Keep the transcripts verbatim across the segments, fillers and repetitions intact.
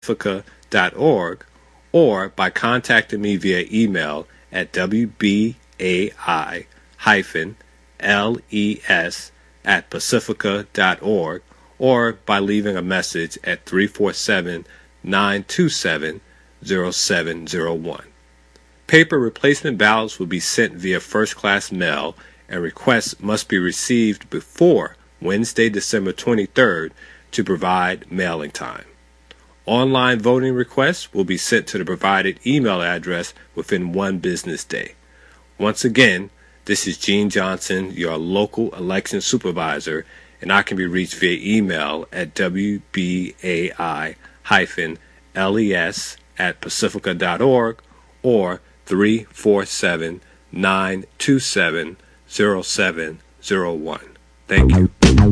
pacifica dot org or by contacting me via email at w b a i dash les at pacifica dot org or by leaving a message at three four seven, nine two seven, zero seven zero one. Paper replacement ballots will be sent via first-class mail, and requests must be received before Wednesday, December twenty-third to provide mailing time. Online voting requests will be sent to the provided email address within one business day. Once again, this is Gene Johnson, your local election supervisor, and I can be reached via email at w b a i dash les at pacifica dot org or three four seven, nine two seven, zero seven zero one. Thank you.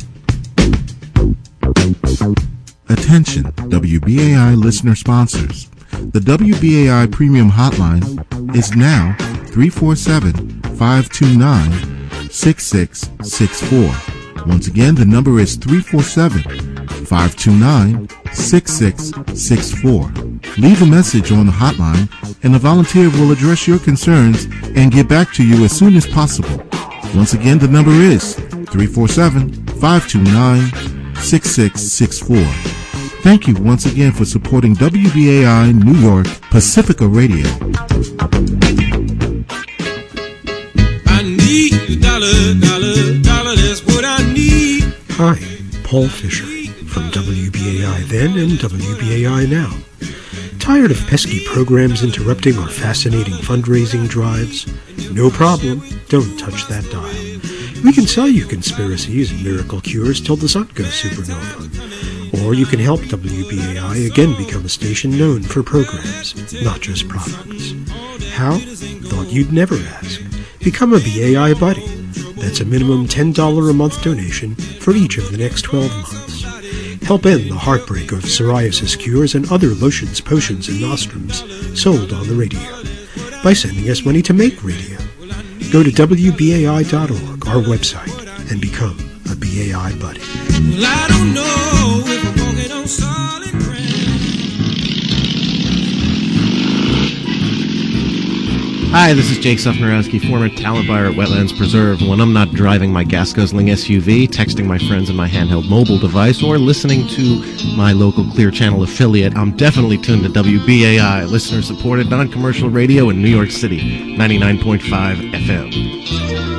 Attention, W B A I listener sponsors. The W B A I Premium Hotline is now three four seven, five two nine, six six six four. Once again, the number is three four seven, five two nine, six six six four. Leave a message on the hotline, and a volunteer will address your concerns and get back to you as soon as possible. Once again, the number is three four seven, five two nine, six six six four. Thank you once again for supporting W B A I New York Pacifica Radio. I need a dollar, dollar, dollar, that's what I need. Hi, Paul Fisher from W B A I then and W B A I now. Tired of pesky programs interrupting our fascinating fundraising drives? No problem, don't touch that dial. We can sell you conspiracies and miracle cures till the sun goes supernova. Or you can help W B A I again become a station known for programs, not just products. How? Thought you'd never ask. Become a B A I buddy. That's a minimum ten dollars a month donation for each of the next twelve months. Help end the heartbreak of psoriasis cures and other lotions, potions, and nostrums sold on the radio by sending us money to make radio. Go to w b a i dot org, our website, and become a B A I buddy. Well, I don't know if I'm walking on solid ground. Hi, this is Jake Sufnerowski, former talent buyer at Wetlands Preserve. When I'm not driving my gas guzzling S U V, texting my friends on my handheld mobile device, or listening to my local Clear Channel affiliate, I'm definitely tuned to W B A I, listener-supported non-commercial radio in New York City, ninety-nine point five F M.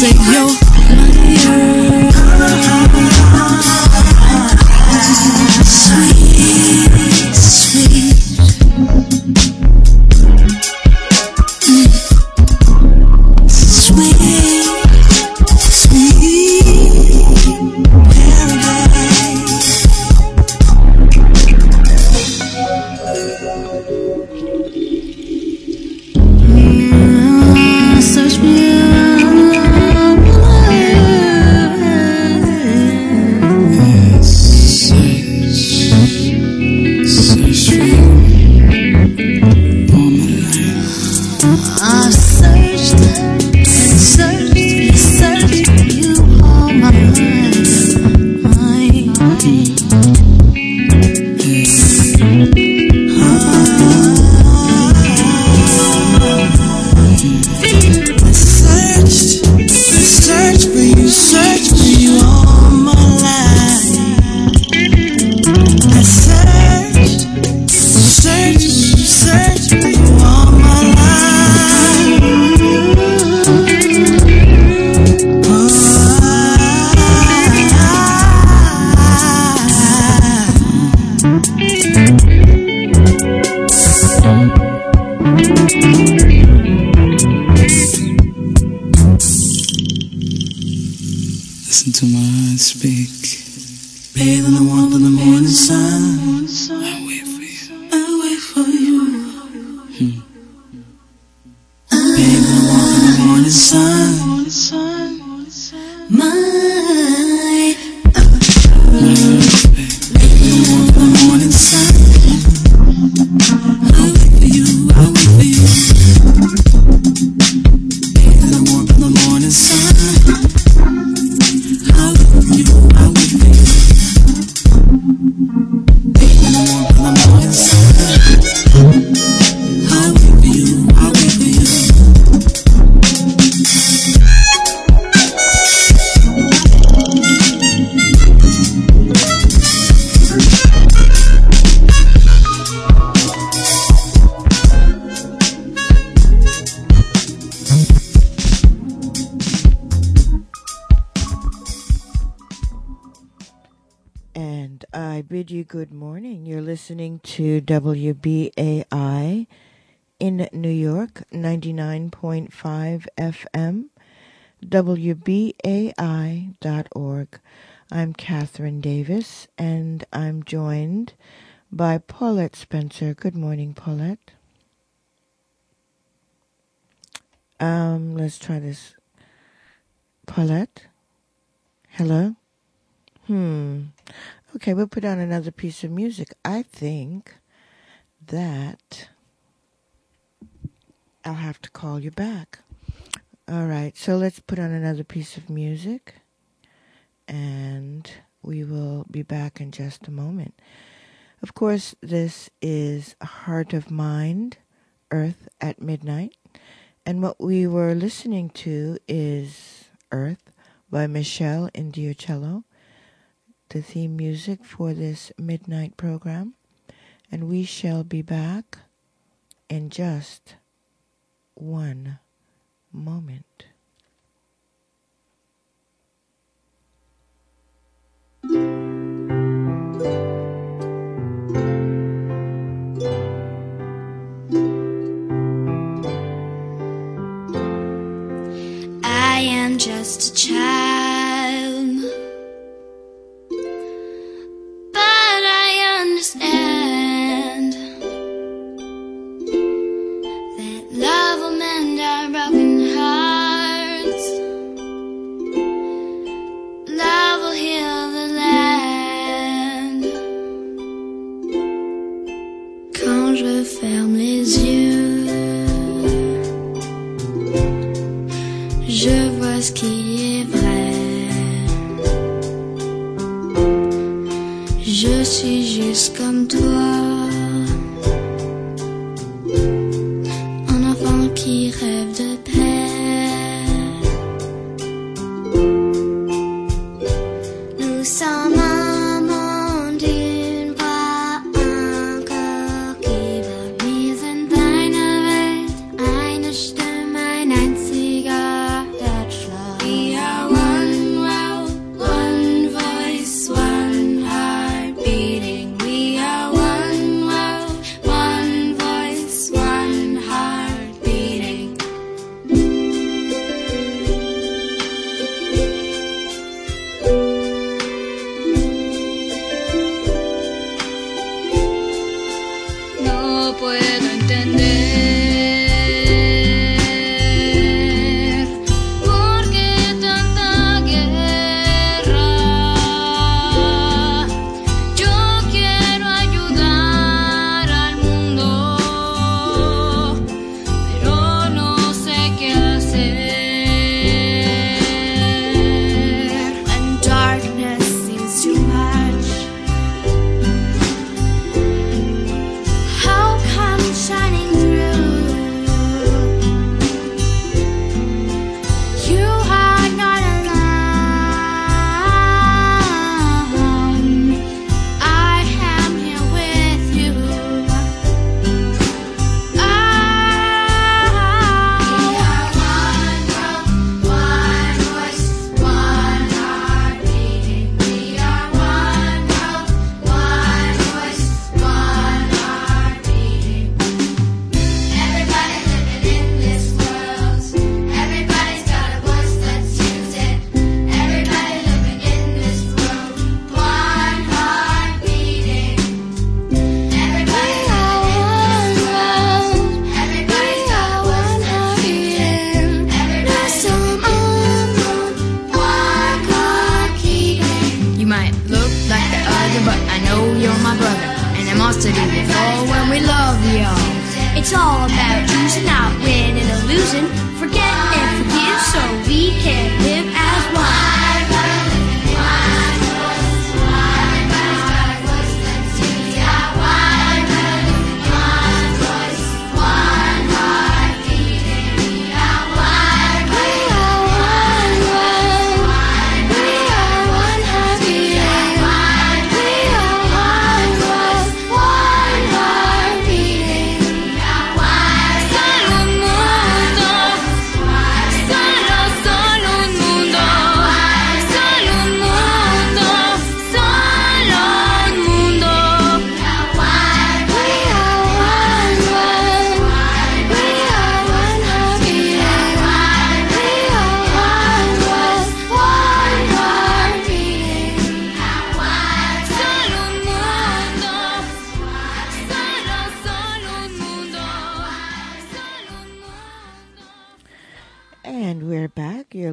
say you're my earth. Sweet, sweet. Good morning. You're listening to W B A I in New York, ninety-nine point five F M, W B A I dot org. I'm Catherine Davis, and I'm joined by Paulette Spencer. Good morning, Paulette. Um, let's try this. Paulette? Hello? Hmm. Okay, we'll put on another piece of music. I think that I'll have to call you back. All right, so let's put on another piece of music, and we will be back in just a moment. Of course, this is Heart of Mind, Earth at Midnight, and what we were listening to is Earth by Michelle Indiocello, the theme music for this midnight program, and we shall be back in just one moment. I am just a child, but I understand that love will mend our broken hearts. Love will heal the land. Quand je ferme les yeux, je vois ce qui est vrai. Je suis juste comme toi, un enfant qui rêve de paix. Nous sommes un monde, une voix, un corps qui wird. Wir sind deine Welt, eine Stimme, ein einziger Herzschlag.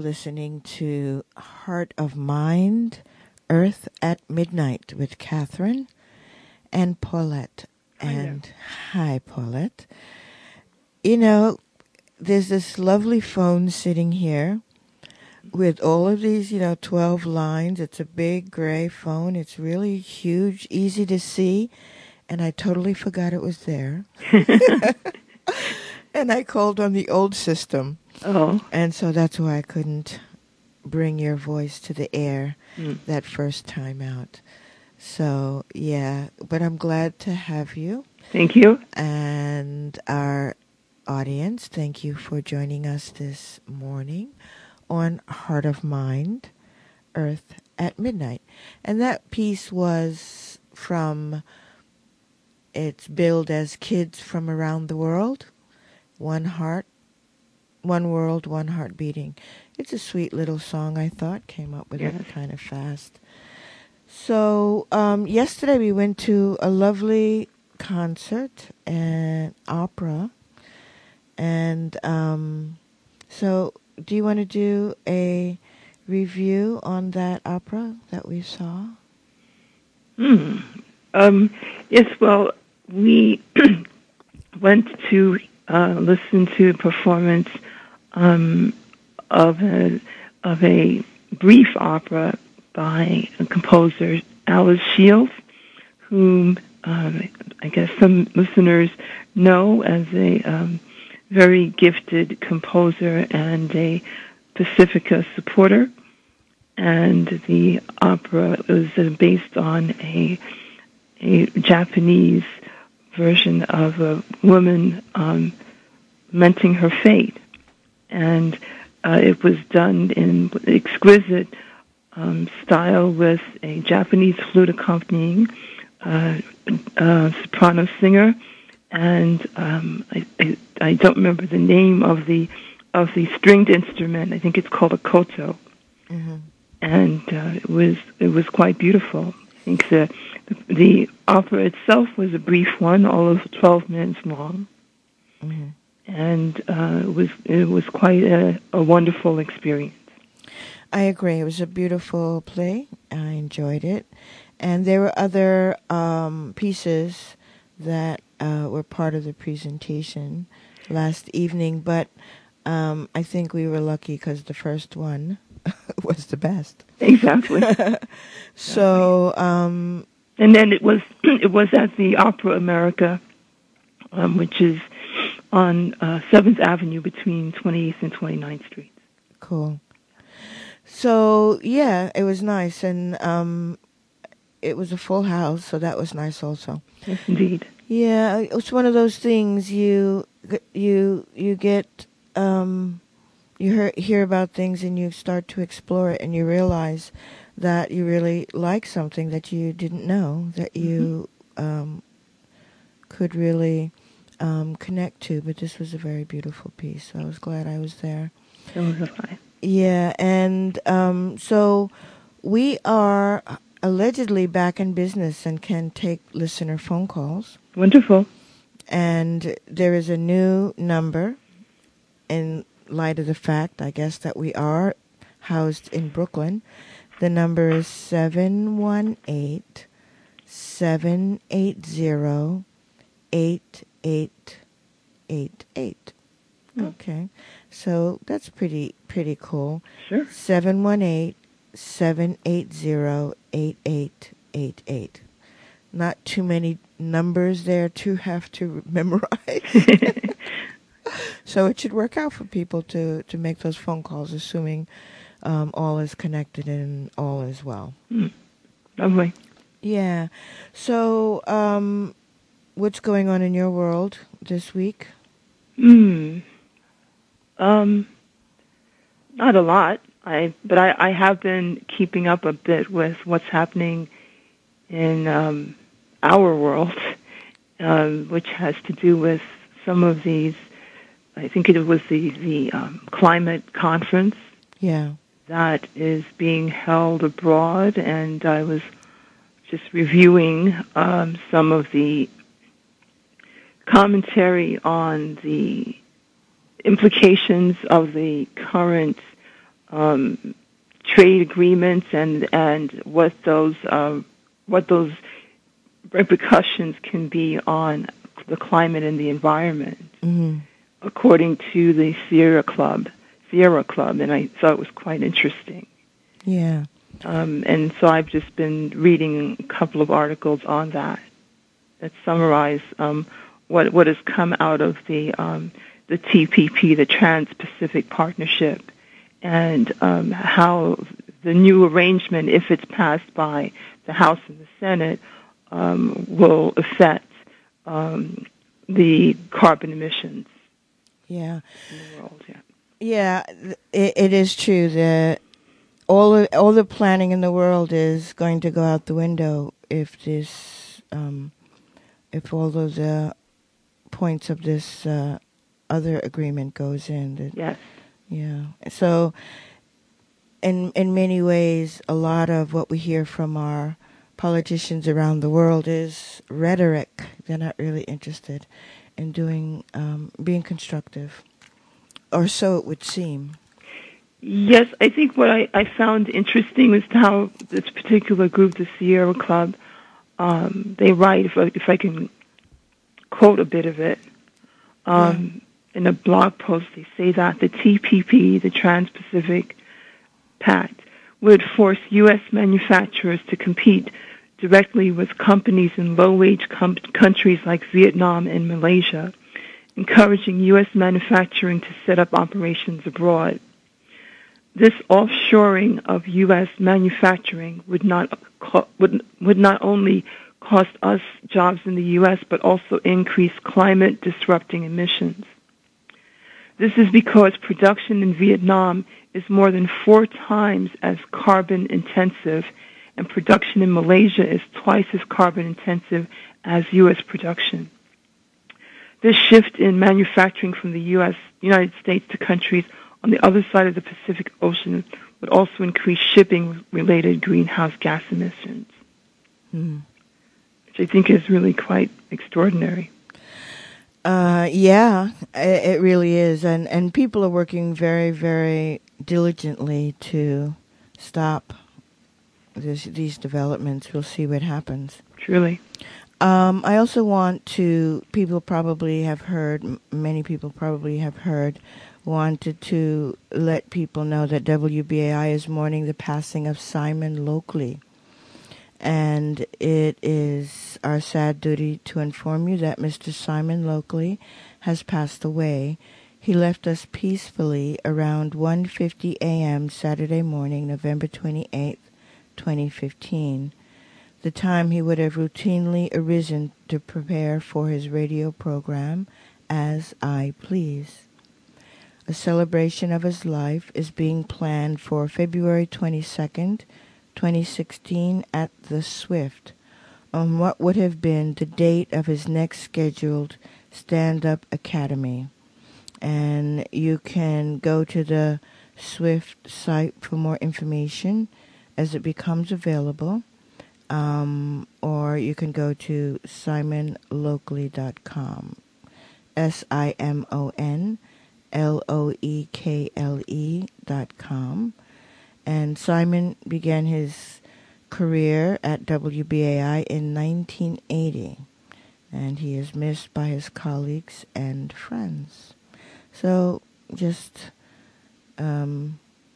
listening to Heart of Mind, Earth at Midnight with Catherine and Paulette. And hi, Paulette. You know, there's this lovely phone sitting here with all of these, you know, twelve lines. It's a big gray phone. It's really huge, easy to see. And I totally forgot it was there. And I called on the old system. Oh. And so that's why I couldn't bring your voice to the air Mm. that first time out. So, yeah, but I'm glad to have you. Thank you. And our audience, thank you for joining us this morning on Heart of Mind, Earth at Midnight. And that piece was from, it's billed as Kids from Around the World, One Heart, One World, One Heart Beating. It's a sweet little song, I thought, came up with Yes. it kind of fast. So um, yesterday we went to a lovely concert and opera. And um, so do you want to do a review on that opera that we saw? Hmm. Um, yes, well, we went to uh, listen to a performance um, of a of a brief opera by a composer, Alice Shields, whom um, I guess some listeners know as a um, very gifted composer and a Pacifica supporter. And the opera was uh, based on a a Japanese version of a woman um, lamenting her fate. And uh, it was done in exquisite um, style with a Japanese flute accompanying, uh, a soprano singer, and um, I, I, I don't remember the name of the of the stringed instrument. I think it's called a koto. Mm-hmm. And uh, it was it was quite beautiful. I think the the opera itself was a brief one, all of twelve minutes long, Mm-hmm. and uh, it was it was quite a, a wonderful experience. I agree. It was a beautiful play. I enjoyed it. And there were other um, pieces that uh, were part of the presentation last evening, but um, I think we were lucky because the first one was the best. Exactly. So, um, and then it was it was at the Opera America, um, which is on uh, seventh Avenue between twenty-eighth and twenty-ninth Streets. Cool. So, yeah, it was nice. And um, it was a full house, so that was nice also. Yes, indeed. Yeah, it's one of those things you you you get um, you hear, hear about things and you start to explore it and you realize that you really like something that you didn't know that you mm-hmm. um, could really um, connect to. But this was a very beautiful piece, so I was glad I was there. So was I. Yeah, and um, so we are allegedly back in business and can take listener phone calls. Wonderful. And there is a new number in light of the fact, I guess, that we are housed in Brooklyn. The number is seven one eight, seven eight zero, eight eight eight eight. Okay. So that's pretty pretty cool. Sure. seven one eight, seven eight zero, eight eight eight eight. Not too many numbers there to have to memorize. So it should work out for people to, to make those phone calls, assuming um, all is connected and all is well. Mm. Lovely. Yeah. So um, what's going on in your world this week? Hmm. Um, not a lot. I but I, I have been keeping up a bit with what's happening in um, our world, uh, which has to do with some of these. I think it was the the um, climate conference. Yeah. That is being held abroad, and I was just reviewing um, some of the commentary on the implications of the current um, trade agreements and and what those um, what those repercussions can be on the climate and the environment, Mm-hmm. according to the Sierra Club, Sierra Club, and I thought it was quite interesting. Yeah. Um, and so I've just been reading a couple of articles on that that summarize um, what what has come out of the um, the T P P, the Trans-Pacific Partnership, and um, how the new arrangement, if it's passed by the House and the Senate, um, will affect um, the carbon emissions Yeah. in the world. Yeah. Yeah, th- it, it is true that all of, all the planning in the world is going to go out the window if this, um, if all of the points of this uh, other agreement goes in. That, Yes. yeah. So, in in many ways, a lot of what we hear from our politicians around the world is rhetoric. They're not really interested in doing, um, being constructive, or so it would seem. Yes, I think what I, I found interesting was how this particular group, the Sierra Club, um, they write, if I, if I can quote a bit of it, um, in a blog post, they say that the T P P, the Trans-Pacific Pact, would force U S manufacturers to compete directly with companies in low-wage com- countries like Vietnam and Malaysia, encouraging U S manufacturing to set up operations abroad. This offshoring of U S manufacturing would not co- would would not only cost us jobs in the U S but also increase climate disrupting emissions. This is because production in Vietnam is more than four times as carbon intensive, and production in Malaysia is twice as carbon intensive as U S production. This shift in manufacturing from the U S United States to countries on the other side of the Pacific Ocean would also increase shipping-related greenhouse gas emissions, Mm. which I think is really quite extraordinary. Uh, yeah, it, it really is, and and people are working very, very diligently to stop this, these developments. We'll see what happens. Truly. Um, I also want to. People probably have heard. m- Many people probably have heard. Wanted to let people know that W B A I is mourning the passing of Simon Lockley. And it is our sad duty to inform you that Mister Simon Lockley has passed away. He left us peacefully around one fifty a.m. Saturday morning, November twenty-eighth, twenty fifteen, the time he would have routinely arisen to prepare for his radio program, As I Please. A celebration of his life is being planned for February twenty-second, twenty sixteen at the Swift, on what would have been the date of his next scheduled Stand-Up Academy. And you can go to the Swift site for more information as it becomes available, um, or you can go to simon locally dot com, S I M O N L O E K L E dot com. And Simon began his career at W B A I in nineteen eighty, and he is missed by his colleagues and friends. So just, um,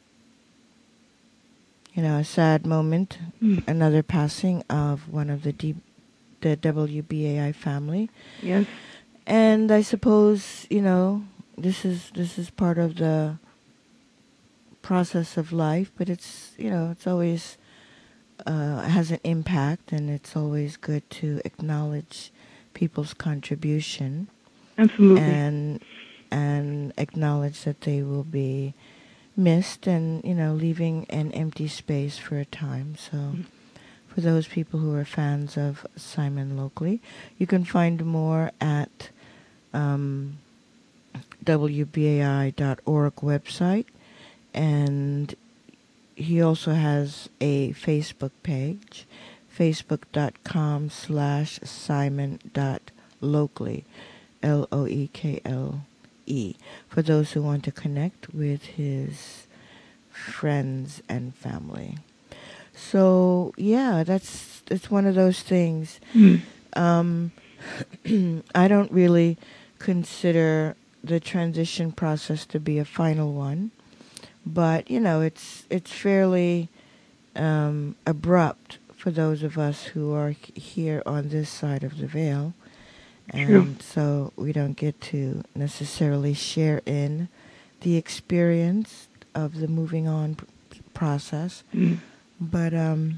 you know, a sad moment, Mm. another passing of one of the D- the W B A I family. Yes. And I suppose, you know, this is this is part of the process of life, but it's, you know, it's always uh, has an impact, and it's always good to acknowledge people's contribution. Absolutely. and and acknowledge that they will be missed, and, you know, leaving an empty space for a time. So Mm-hmm. for those people who are fans of Simon Lockley, you can find more at um, W B A I dot org website, and he also has a Facebook page, facebook.com slash simon dot locally, L O E K L E, for those who want to connect with his friends and family. So yeah, that's it's one of those things. Mm. Um, I don't really consider the transition process to be a final one, but you know, it's it's fairly um, abrupt for those of us who are h- here on this side of the veil, and True. so we don't get to necessarily share in the experience of the moving on p- process. Mm. But um,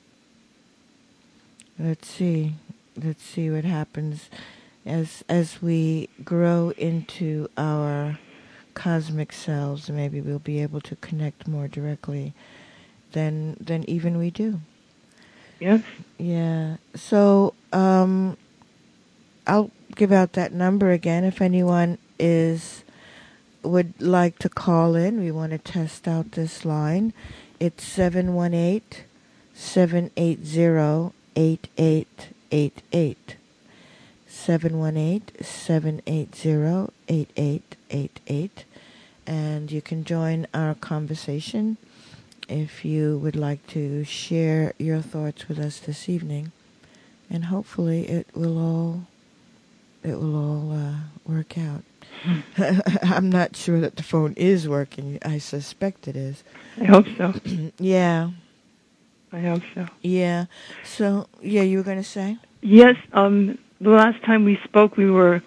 let's see, let's see what happens as as we grow into our cosmic selves. Maybe we'll be able to connect more directly than than even we do. Yes. Yeah. So um, I'll give out that number again if anyone is would like to call in. We want to test out this line. It's seven one eight, seven eight zero, eight eight eight eight. seven one eight, seven eight zero, eight eight eight eight. And you can join our conversation if you would like to share your thoughts with us this evening. And hopefully it will all it will all uh, work out. I'm not sure that the phone is working. I suspect it is. I hope so. Yeah. I hope so. Yeah. So, yeah, you were going to say? Yes. Um, the last time we spoke, we were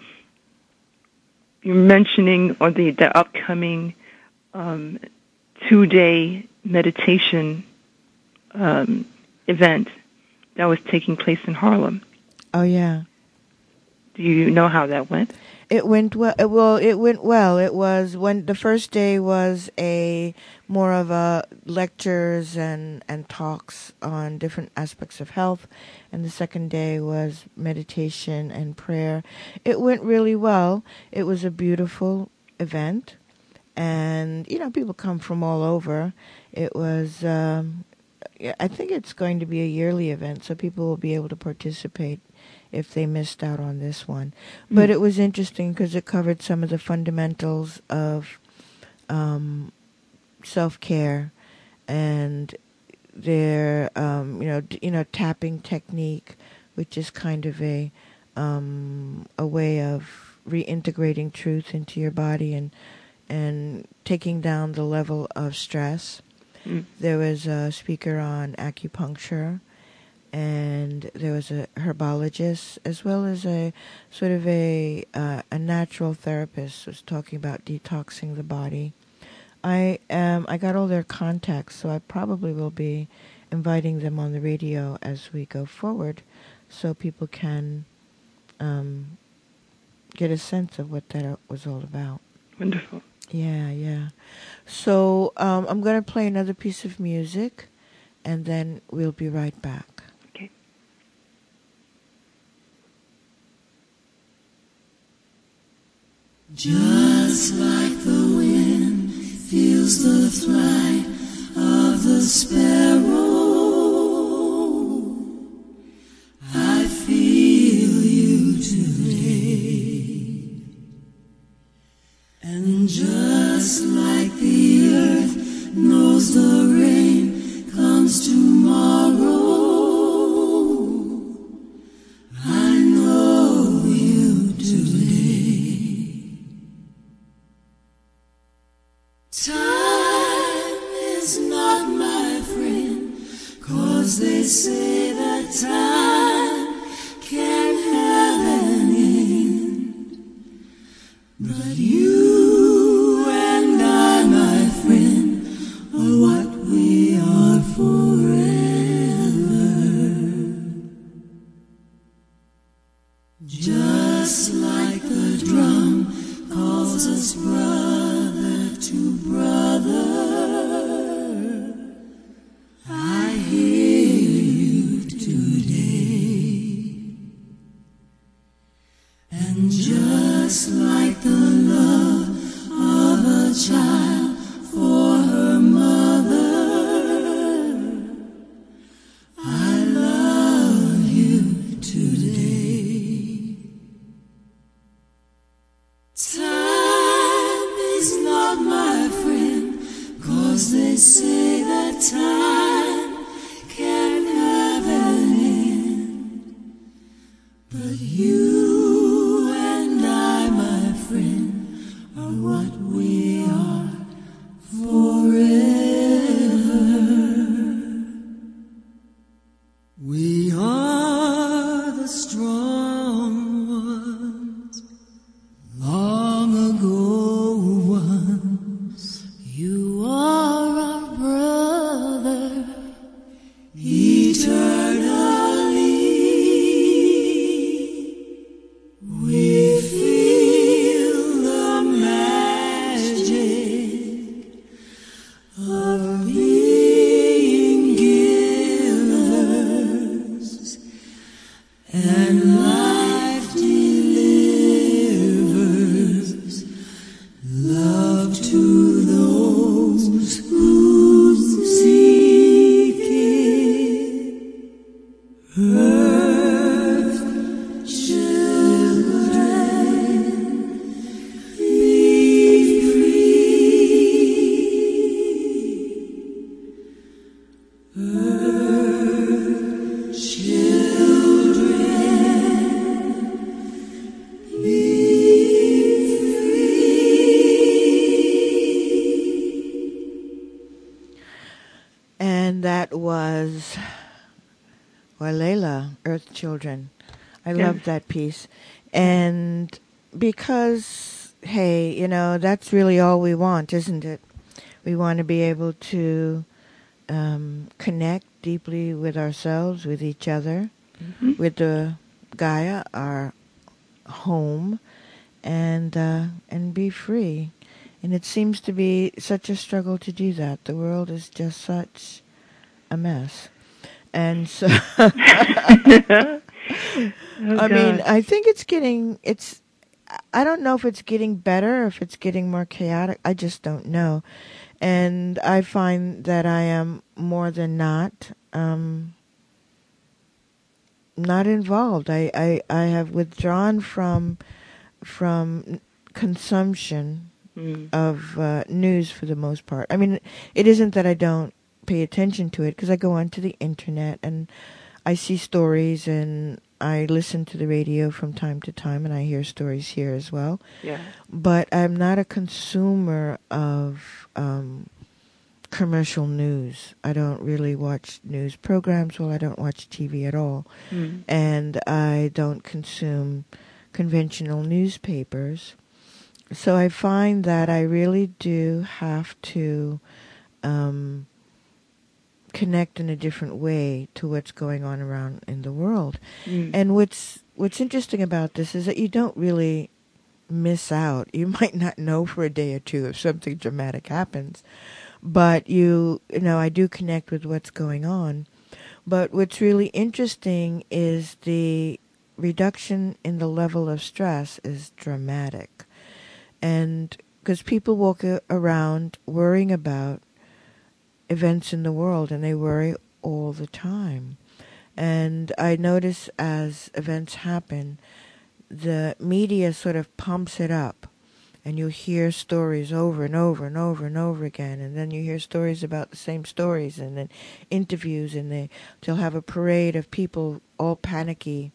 you were mentioning or the the upcoming um, two-day meditation um, event that was taking place in Harlem. Oh, yeah. Do you know how that went? It went well. It, well, it went well. It was when the first day was a more of a lectures and, and talks on different aspects of health, and the second day was meditation and prayer. It went really well. It was a beautiful event, and you know, people come from all over. It was. Um, I think it's going to be a yearly event, so people will be able to participate if they missed out on this one. But Mm. it was interesting because it covered some of the fundamentals of um, self-care and their, um, you know, d- you know, tapping technique, which is kind of a um, a way of reintegrating truth into your body and and taking down the level of stress. Mm. There was a speaker on acupuncture, and there was a herbologist, as well as a sort of a uh, a natural therapist who was talking about detoxing the body. I um I got all their contacts, so I probably will be inviting them on the radio as we go forward, so people can um, get a sense of what that was all about. Wonderful. Yeah, yeah. So um, I'm going to play another piece of music, and then we'll be right back. Okay. Just like the wind feels the flight of the sparrow, I feel you today. And just like the earth knows the rain comes tomorrow, I know you today. Time is not my friend, 'cause they say that time can't have an end. But you and I, my friend, are what we are forever. Just like the drum calls us brother to brother, I hear you today. time can have an end, but you and I, my friend, are what we are forever. We are the strong ones, long ago ones. You are our brother, eternally. We feel the magic of being givers, and life delivers love to those who seek it. Earth children, be free. Earth children, be And that was Walela, Earth Children. I Yeah. love that piece. And because, hey, you know, that's really all we want, isn't it? We want to be able to um, connect deeply with ourselves, with each other, with the Gaia, our home, and uh, and be free. And it seems to be such a struggle to do that. The world is just such a mess. And so, I Oh, mean, God. I think it's getting, it's, I don't know if it's getting better, or if it's getting more chaotic. I just don't know. And I find that I am more than not, um, not involved. I, I, I have withdrawn from, from consumption Mm. of uh, news for the most part. I mean, it isn't that I don't pay attention to it, because I go onto the internet and I see stories, and I listen to the radio from time to time, and I hear stories here as well. Yeah. But I'm not a consumer of um, commercial news. I don't really watch news programs. Well, I don't watch T V at all. Mm. And I don't consume conventional newspapers. So I find that I really do have to um, connect in a different way to what's going on around in the world. Mm. And what's what's interesting about this is that you don't really miss out. You might not know for a day or two if something dramatic happens, but you, you know, I do connect with what's going on. But what's really interesting is the reduction in the level of stress is dramatic. And because people walk a- around worrying about events in the world, and they worry all the time. And I notice as events happen, the media sort of pumps it up, and you hear stories over and over and over and over again, and then you hear stories about the same stories, and then interviews, and they, they'll have a parade of people all panicky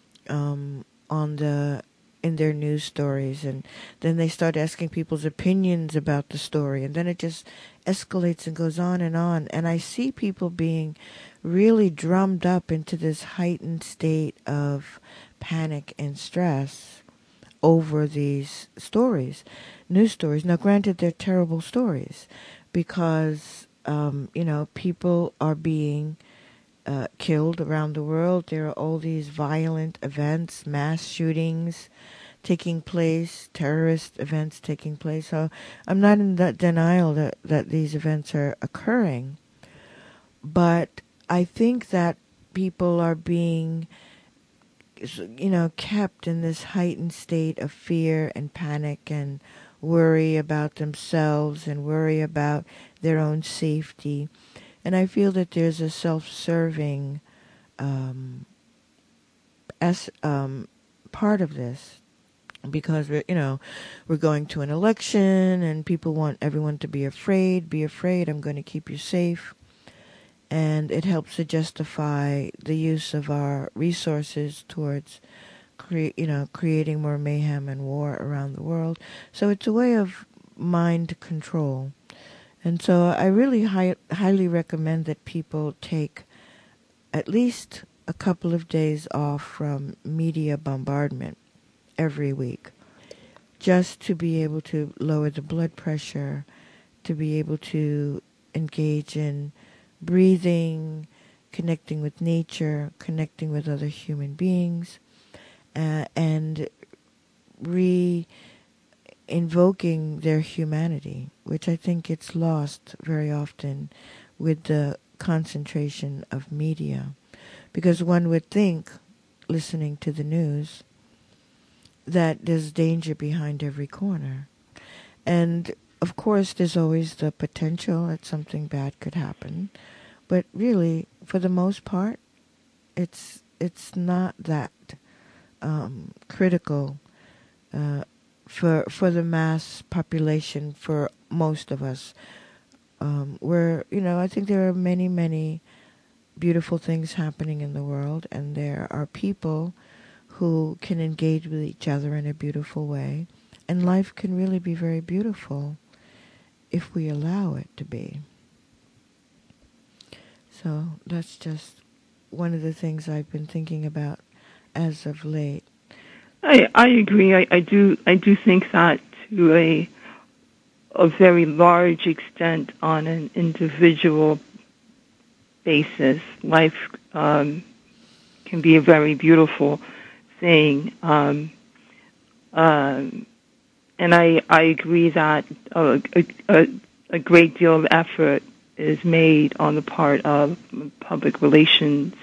um, on the in their news stories, and then they start asking people's opinions about the story, and then it just escalates and goes on and on. And I see people being really drummed up into this heightened state of panic and stress over these stories, news stories. Now, granted, they're terrible stories because, um, you know, people are being uh, killed around the world. There are all these violent events, mass shootings taking place, terrorist events taking place. So I'm not in that denial that, that these events are occurring. But I think that people are being, you know, kept in this heightened state of fear and panic and worry about themselves and worry about their own safety. And I feel that there's a self-serving um, as, um, part of this, because we're, you know, we're going to an election and people want everyone to be afraid, be afraid, I'm going to keep you safe. and it helps to justify the use of our resources towards cre- you know, creating more mayhem and war around the world. So it's a way of mind control. And so I really hi- highly recommend that people take at least a couple of days off from media bombardment every week, just to be able to lower the blood pressure, to be able to engage in breathing, connecting with nature, connecting with other human beings, uh, and re-invoking their humanity, which I think gets lost very often with the concentration of media. Because one would think, listening to the news, that there's danger behind every corner. And of course, there's always the potential that something bad could happen. But really, for the most part, it's it's not that um, critical uh, for for the mass population, for most of us. Um, where, you know, I think there are many, many beautiful things happening in the world, and there are people who can engage with each other in a beautiful way, and life can really be very beautiful if we allow it to be. So that's just one of the things I've been thinking about as of late. I I agree. I, I do I do think that to a a very large extent, on an individual basis, life um, can be a very beautiful thing. Um, um, and I I agree that a, a, a great deal of effort is made on the part of public relations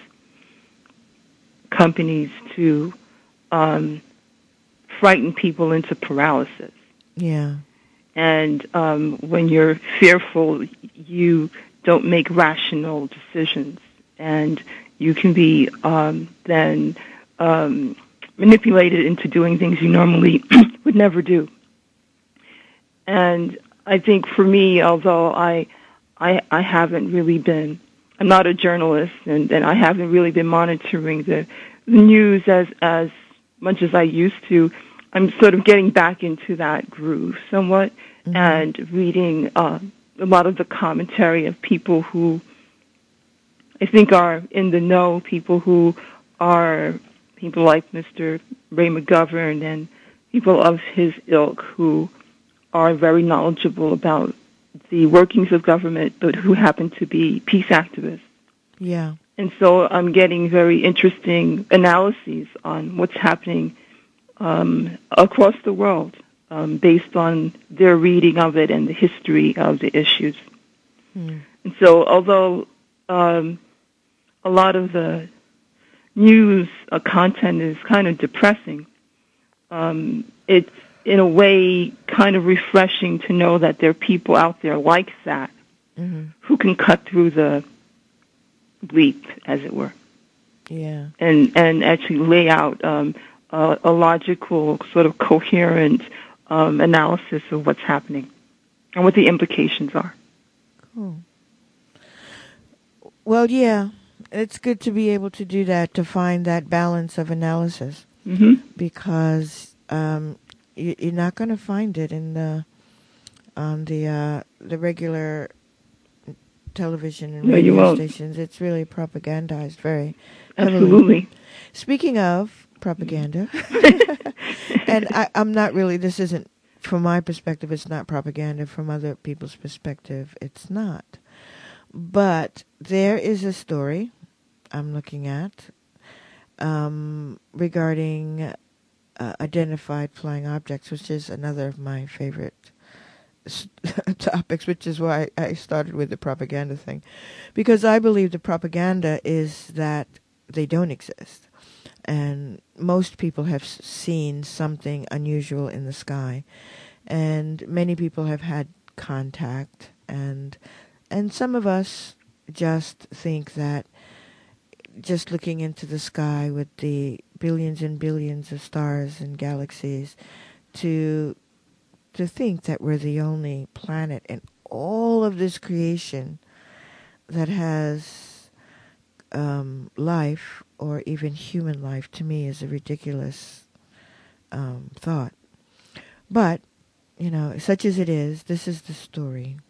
companies to um, frighten people into paralysis. Yeah. And um, when you're fearful, you don't make rational decisions, and you can be um, then um, manipulated into doing things you normally would never do. And I think for me, although I, I, I haven't really been, I'm not a journalist, and, and I haven't really been monitoring the, the news as as much as I used to, I'm sort of getting back into that groove somewhat, mm-hmm. and reading uh, a lot of the commentary of people who I think are in the know, people who are people like Mister Ray McGovern and people of his ilk who are very knowledgeable about the workings of government, but who happen to be peace activists. Yeah. And so I'm getting very interesting analyses on what's happening um, across the world, um, based on their reading of it and the history of the issues. Hmm. And so although um, a lot of the news uh, content is kind of depressing, um, it's in a way kind of refreshing to know that there are people out there like that, mm-hmm. who can cut through the bleep, as it were. Yeah. And and actually lay out um, a, a logical, sort of coherent um, analysis of what's happening and what the implications are. Cool. Well, yeah, it's good to be able to do that, to find that balance of analysis, mm-hmm. because um, you, you're not going to find it in the on the uh, the regular television and no, radio stations. It's really propagandized very heavily. Absolutely. Speaking of propaganda, and I, I'm not really, this isn't, from my perspective, it's not propaganda. From other people's perspective, it's not. But there is a story I'm looking at um, regarding uh, identified flying objects, which is another of my favorite topics, which is why I started with the propaganda thing, because I believe the propaganda is that they don't exist, and most people have seen something unusual in the sky, and many people have had contact, and and some of us just think that just looking into the sky with the billions and billions of stars and galaxies, to to think that we're the only planet in all of this creation that has um, life, or even human life, to me is a ridiculous um, thought. But, you know, such as it is, this is the story.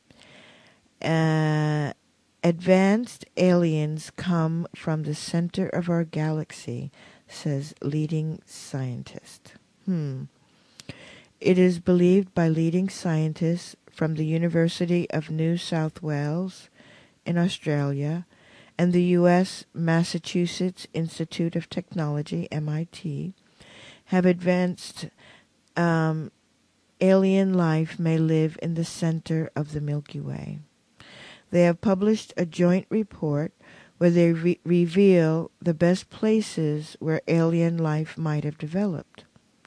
Uh, advanced aliens come from the center of our galaxy, says leading scientist. Hmm. It is believed by leading scientists from the University of New South Wales in Australia and the U S Massachusetts Institute of Technology, M I T, have advanced um, alien life may live in the center of the Milky Way. They have published a joint report where they re- reveal the best places where alien life might have developed.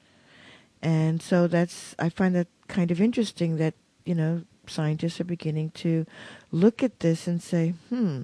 And so that's, I find that kind of interesting that, you know, scientists are beginning to look at this and say, hmm,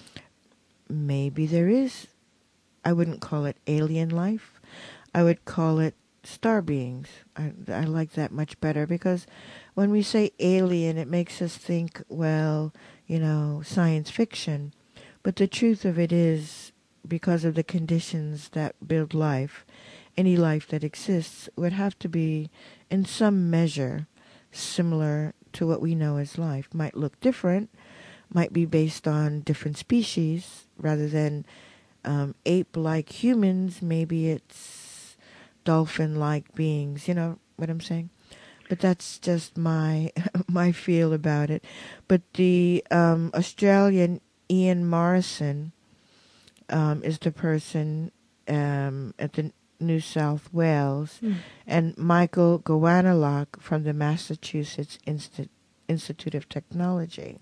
maybe there is, I wouldn't call it alien life. I would call it star beings. I, I like that much better, because when we say alien, it makes us think, well, you know, science fiction. But the truth of it is, because of the conditions that build life, any life that exists would have to be, in some measure, similar to what we know as life. Might look different, might be based on different species, rather than um, ape-like humans. Maybe it's dolphin-like beings, you know what I'm saying? But that's just my my feel about it. But the um, Australian Ian Morrison um, is the person um, at the New South Wales, mm. and Michael Gowanalock from the Massachusetts Insti- Institute of Technology.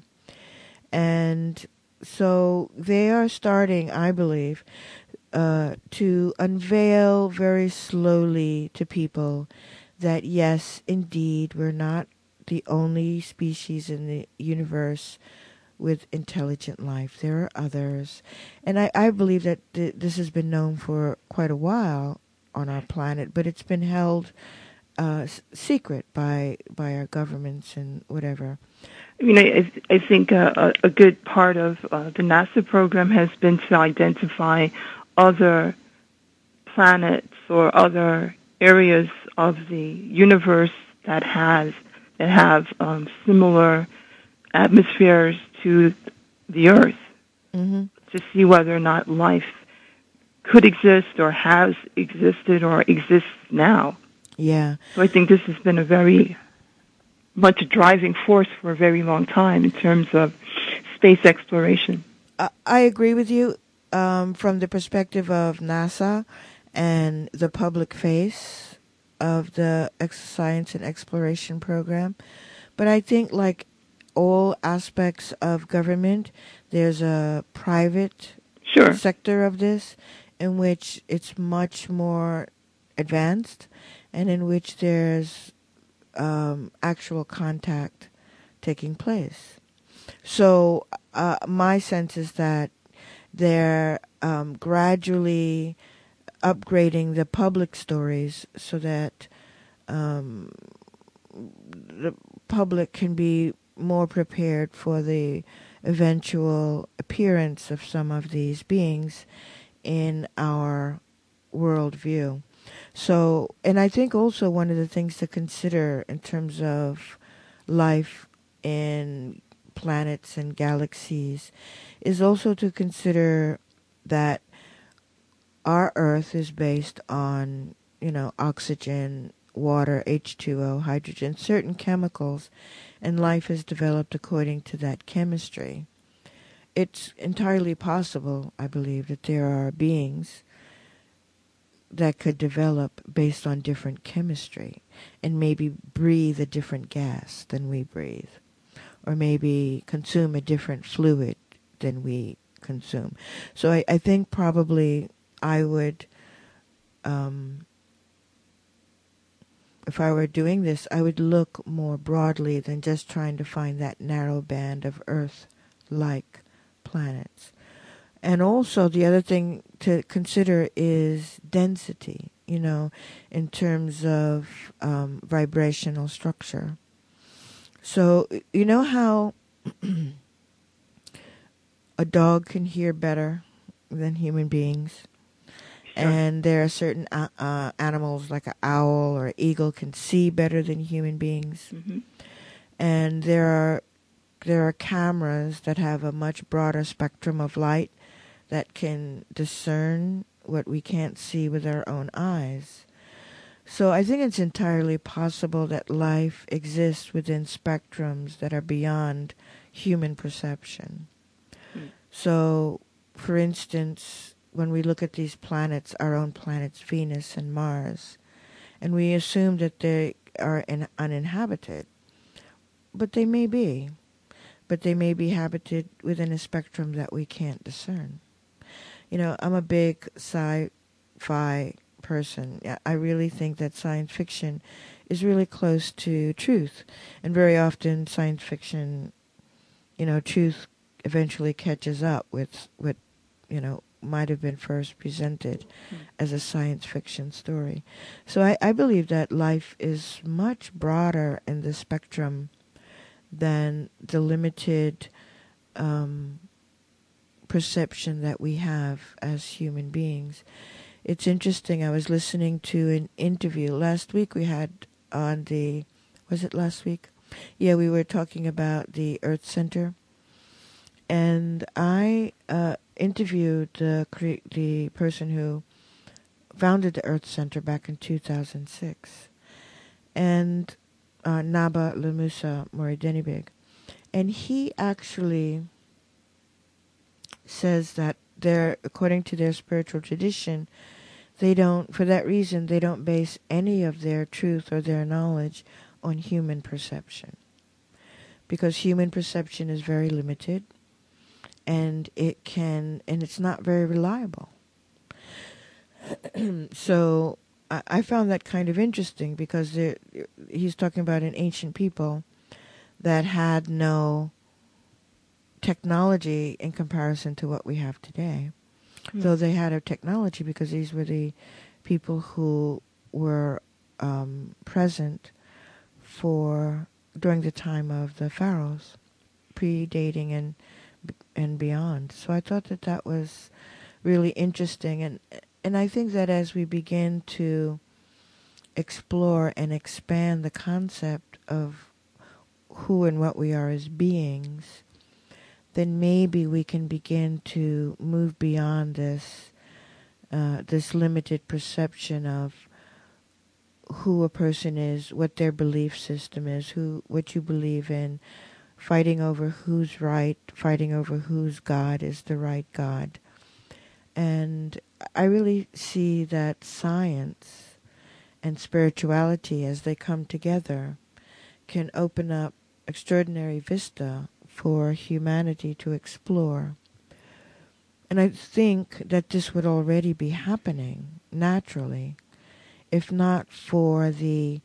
And so they are starting, I believe, uh, to unveil very slowly to people that, yes, indeed, we're not the only species in the universe with intelligent life. There are others. And I, I believe that th- this has been known for quite a while on our planet, but it's been held uh, s- secret by by our governments and whatever. I mean, I, I think a, a good part of uh, the NASA program has been to identify other planets or other areas of the universe that has that have um, similar atmospheres to the Earth, mm-hmm. to see whether or not life could exist or has existed or exists now. Yeah. So I think this has been a very much a driving force for a very long time in terms of space exploration. Uh, I agree with you um, from the perspective of NASA and the public face of the ex- science and exploration program. But I think, like all aspects of government, there's a private sure. sector of this in which it's much more advanced and in which there's um, actual contact taking place. So uh, my sense is that they're um, gradually upgrading the public stories so that um, the public can be more prepared for the eventual appearance of some of these beings in our worldview. So, and I think also one of the things to consider in terms of life in planets and galaxies is also to consider that our Earth is based on, you know, oxygen, water, H two O, hydrogen, certain chemicals, and life is developed according to that chemistry. It's entirely possible, I believe, that there are beings that could develop based on different chemistry and maybe breathe a different gas than we breathe, or maybe consume a different fluid than we consume. So I, I think probably I would, um, if I were doing this, I would look more broadly than just trying to find that narrow band of Earth-like planets. And also the other thing to consider is density, you know, in terms of um, vibrational structure. So, you know how a dog can hear better than human beings. Sure. And there are certain uh, uh, animals like an owl or an eagle can see better than human beings. Mm-hmm. And there are there are cameras that have a much broader spectrum of light that can discern what we can't see with our own eyes. So I think it's entirely possible that life exists within spectrums that are beyond human perception. Mm. So, for instance, when we look at these planets, our own planets, Venus and Mars, and we assume that they are in, uninhabited, but they may be. But they may be habited within a spectrum that we can't discern. You know, I'm a big sci-fi person. I really think that science fiction is really close to truth. And very often science fiction, you know, truth eventually catches up with what, you know, might have been first presented mm. as a science fiction story. So I, I believe that life is much broader in the spectrum than the limited um, perception that we have as human beings. It's interesting, I was listening to an interview last week we had on the, was it last week? Yeah, we were talking about the Earth Center. And I uh, interviewed the, cre- the person who founded the Earth Center back in two thousand six. And uh, Naba Lamusa Moridenibig. And he actually says that they're, according to their spiritual tradition, they don't, for that reason, they don't base any of their truth or their knowledge on human perception. Because human perception is very limited, and it can, and it's not very reliable. So I, I found that kind of interesting, because there, he's talking about an ancient people that had no technology in comparison to what we have today. Mm. Though they had a technology, because these were the people who were um, present for during the time of the pharaohs, predating and and beyond. So I thought that that was really interesting, and and I think that as we begin to explore and expand the concept of who and what we are as beings, then maybe we can begin to move beyond this uh, this limited perception of who a person is, what their belief system is, who what you believe in, fighting over who's right, fighting over whose God is the right God. And I really see that science and spirituality, as they come together, can open up extraordinary vista for humanity to explore. And I think that this would already be happening naturally, if not for the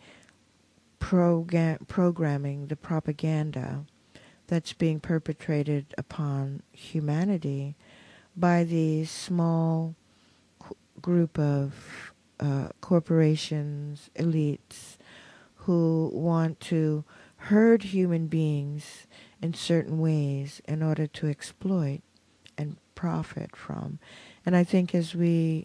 proga- programming, the propaganda that's being perpetrated upon humanity by these small qu- group of uh, corporations, elites, who want to herd human beings in certain ways in order to exploit and profit from. And I think as we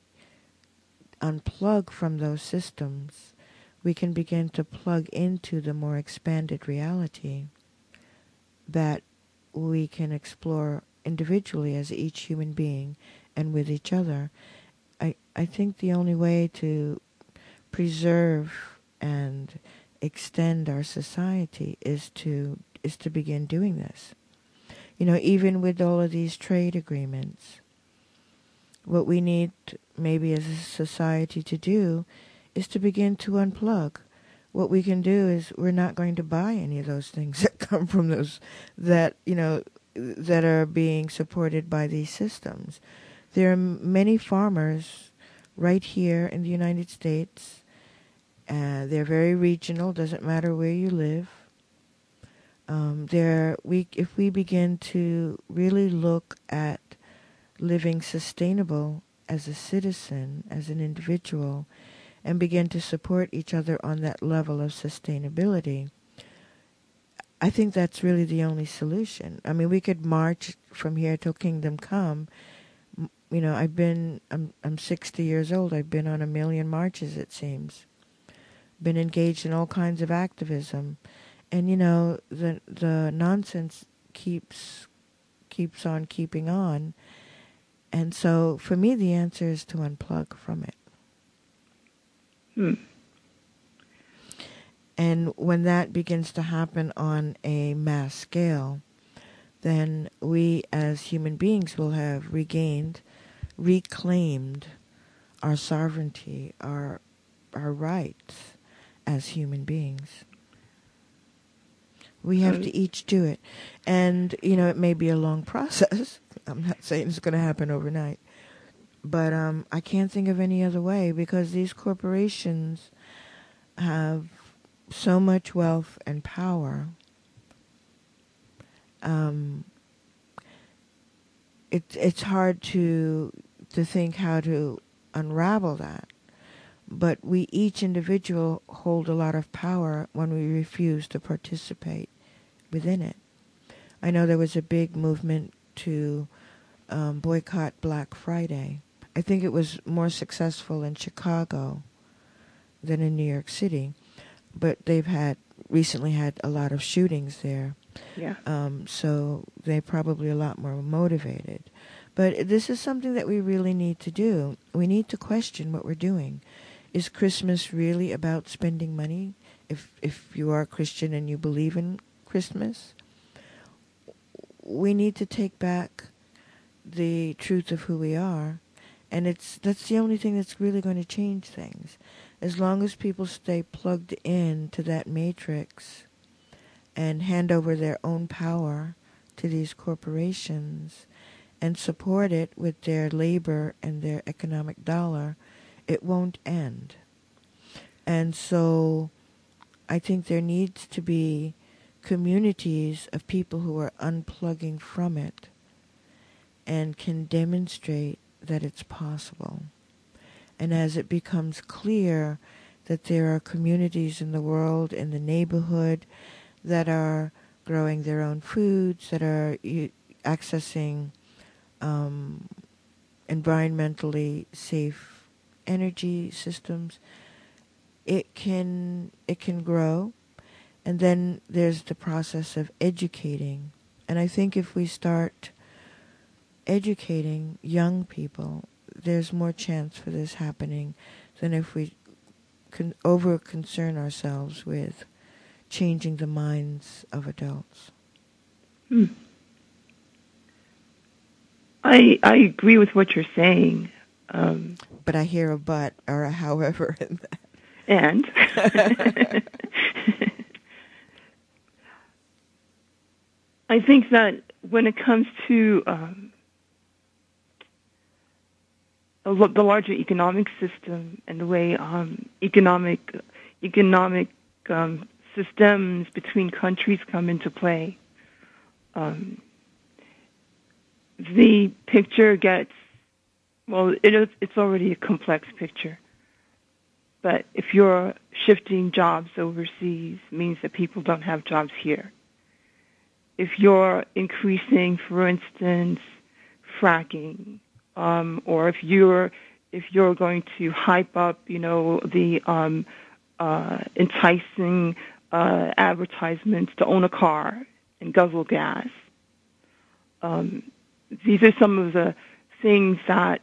unplug from those systems, we can begin to plug into the more expanded reality that we can explore individually as each human being and with each other. I, I think the only way to preserve and extend our society is to is to begin doing this. You know, even with all of these trade agreements, what we need maybe as a society to do is to begin to unplug. What we can do is we're not going to buy any of those things that come from those, that, you know, that are being supported by these systems. There are many farmers right here in the United States. Uh, they're very regional, doesn't matter where you live. Um, there, we, if we begin to really look at living sustainable as a citizen, as an individual, and begin to support each other on that level of sustainability, I think that's really the only solution. I mean, we could march from here till kingdom come. You know, I've been, I'm, I'm sixty years old. I've been on a million marches, it seems. Been engaged in all kinds of activism. And, you know, the the nonsense keeps keeps on keeping on. And so, for me, the answer is to unplug from it. Hmm. And when that begins to happen on a mass scale, then we as human beings will have regained, reclaimed our sovereignty, our our rights as human beings. We have to each do it. And, you know, it may be a long process. I'm not saying it's going to happen overnight. But um, I can't think of any other way, because these corporations have so much wealth and power. Um, it, it's hard to to think how to unravel that. But we each individual hold a lot of power when we refuse to participate within it. I know there was a big movement to um, boycott Black Friday. I think it was more successful in Chicago than in New York City, but they've had recently had a lot of shootings there. Yeah. Um, so they're probably a lot more motivated. But this is something that we really need to do. We need to question what we're doing. Is Christmas really about spending money? If if you are a Christian and you believe in Christmas, we need to take back the truth of who we are, and it's that's the only thing that's really going to change things. As long as people stay plugged in to that matrix and hand over their own power to these corporations and support it with their labor and their economic dollar, it won't end. And so I think there needs to be communities of people who are unplugging from it and can demonstrate that it's possible. And as it becomes clear that there are communities in the world, in the neighborhood, that are growing their own foods, that are u- accessing um, environmentally safe energy systems, it can it can grow. And then there's the process of educating. And I think if we start educating young people, there's more chance for this happening than if we can over concern ourselves with changing the minds of adults. Hmm. I I agree with what you're saying. Um, but I hear a but or a however in that. And I think that when it comes to um, the larger economic system and the way um, economic economic um, systems between countries come into play, um, the picture gets, well, it is, it's already a complex picture. But if you're shifting jobs overseas, it means that people don't have jobs here. If you're increasing, for instance, fracking, um, or if you're if you're going to hype up, you know, the um, uh, enticing uh, advertisements to own a car and guzzle gas, um, these are some of the things that,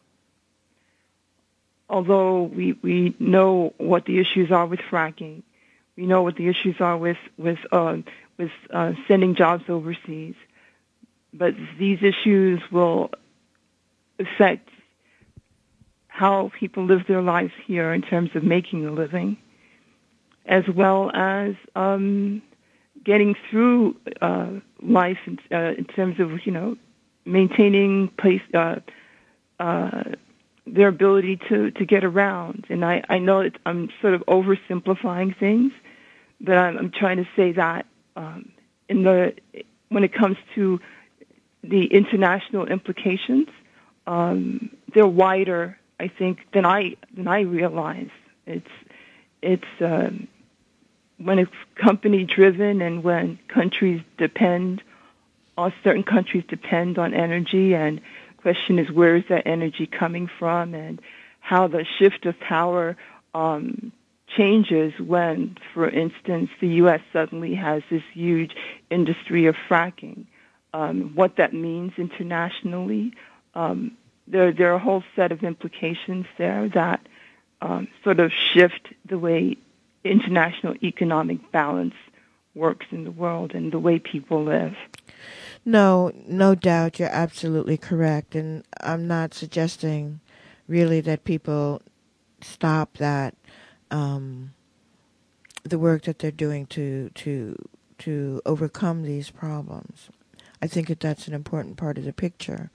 although we, we know what the issues are with fracking, we know what the issues are with with uh, with uh, sending jobs overseas, but these issues will affect how people live their lives here in terms of making a living, as well as um, getting through uh, life in, uh, in terms of, you know, maintaining place. Uh, uh, their ability to, to get around. And I, I know it, I'm sort of oversimplifying things, but I'm, I'm trying to say that um, in the when it comes to the international implications, um, they're wider, I think, than I than I realize. It's it's um, when it's company driven and when countries depend, or certain countries depend on energy, and the question is where is that energy coming from, and how the shift of power um, changes when, for instance, the U S suddenly has this huge industry of fracking. Um, what that means internationally, um, there there are a whole set of implications there that um, sort of shift the way international economic balance works in the world and the way people live. No, no doubt, you're absolutely correct, and I'm not suggesting really that people stop that um, the work that they're doing to to to overcome these problems. I think that that's an important part of the picture.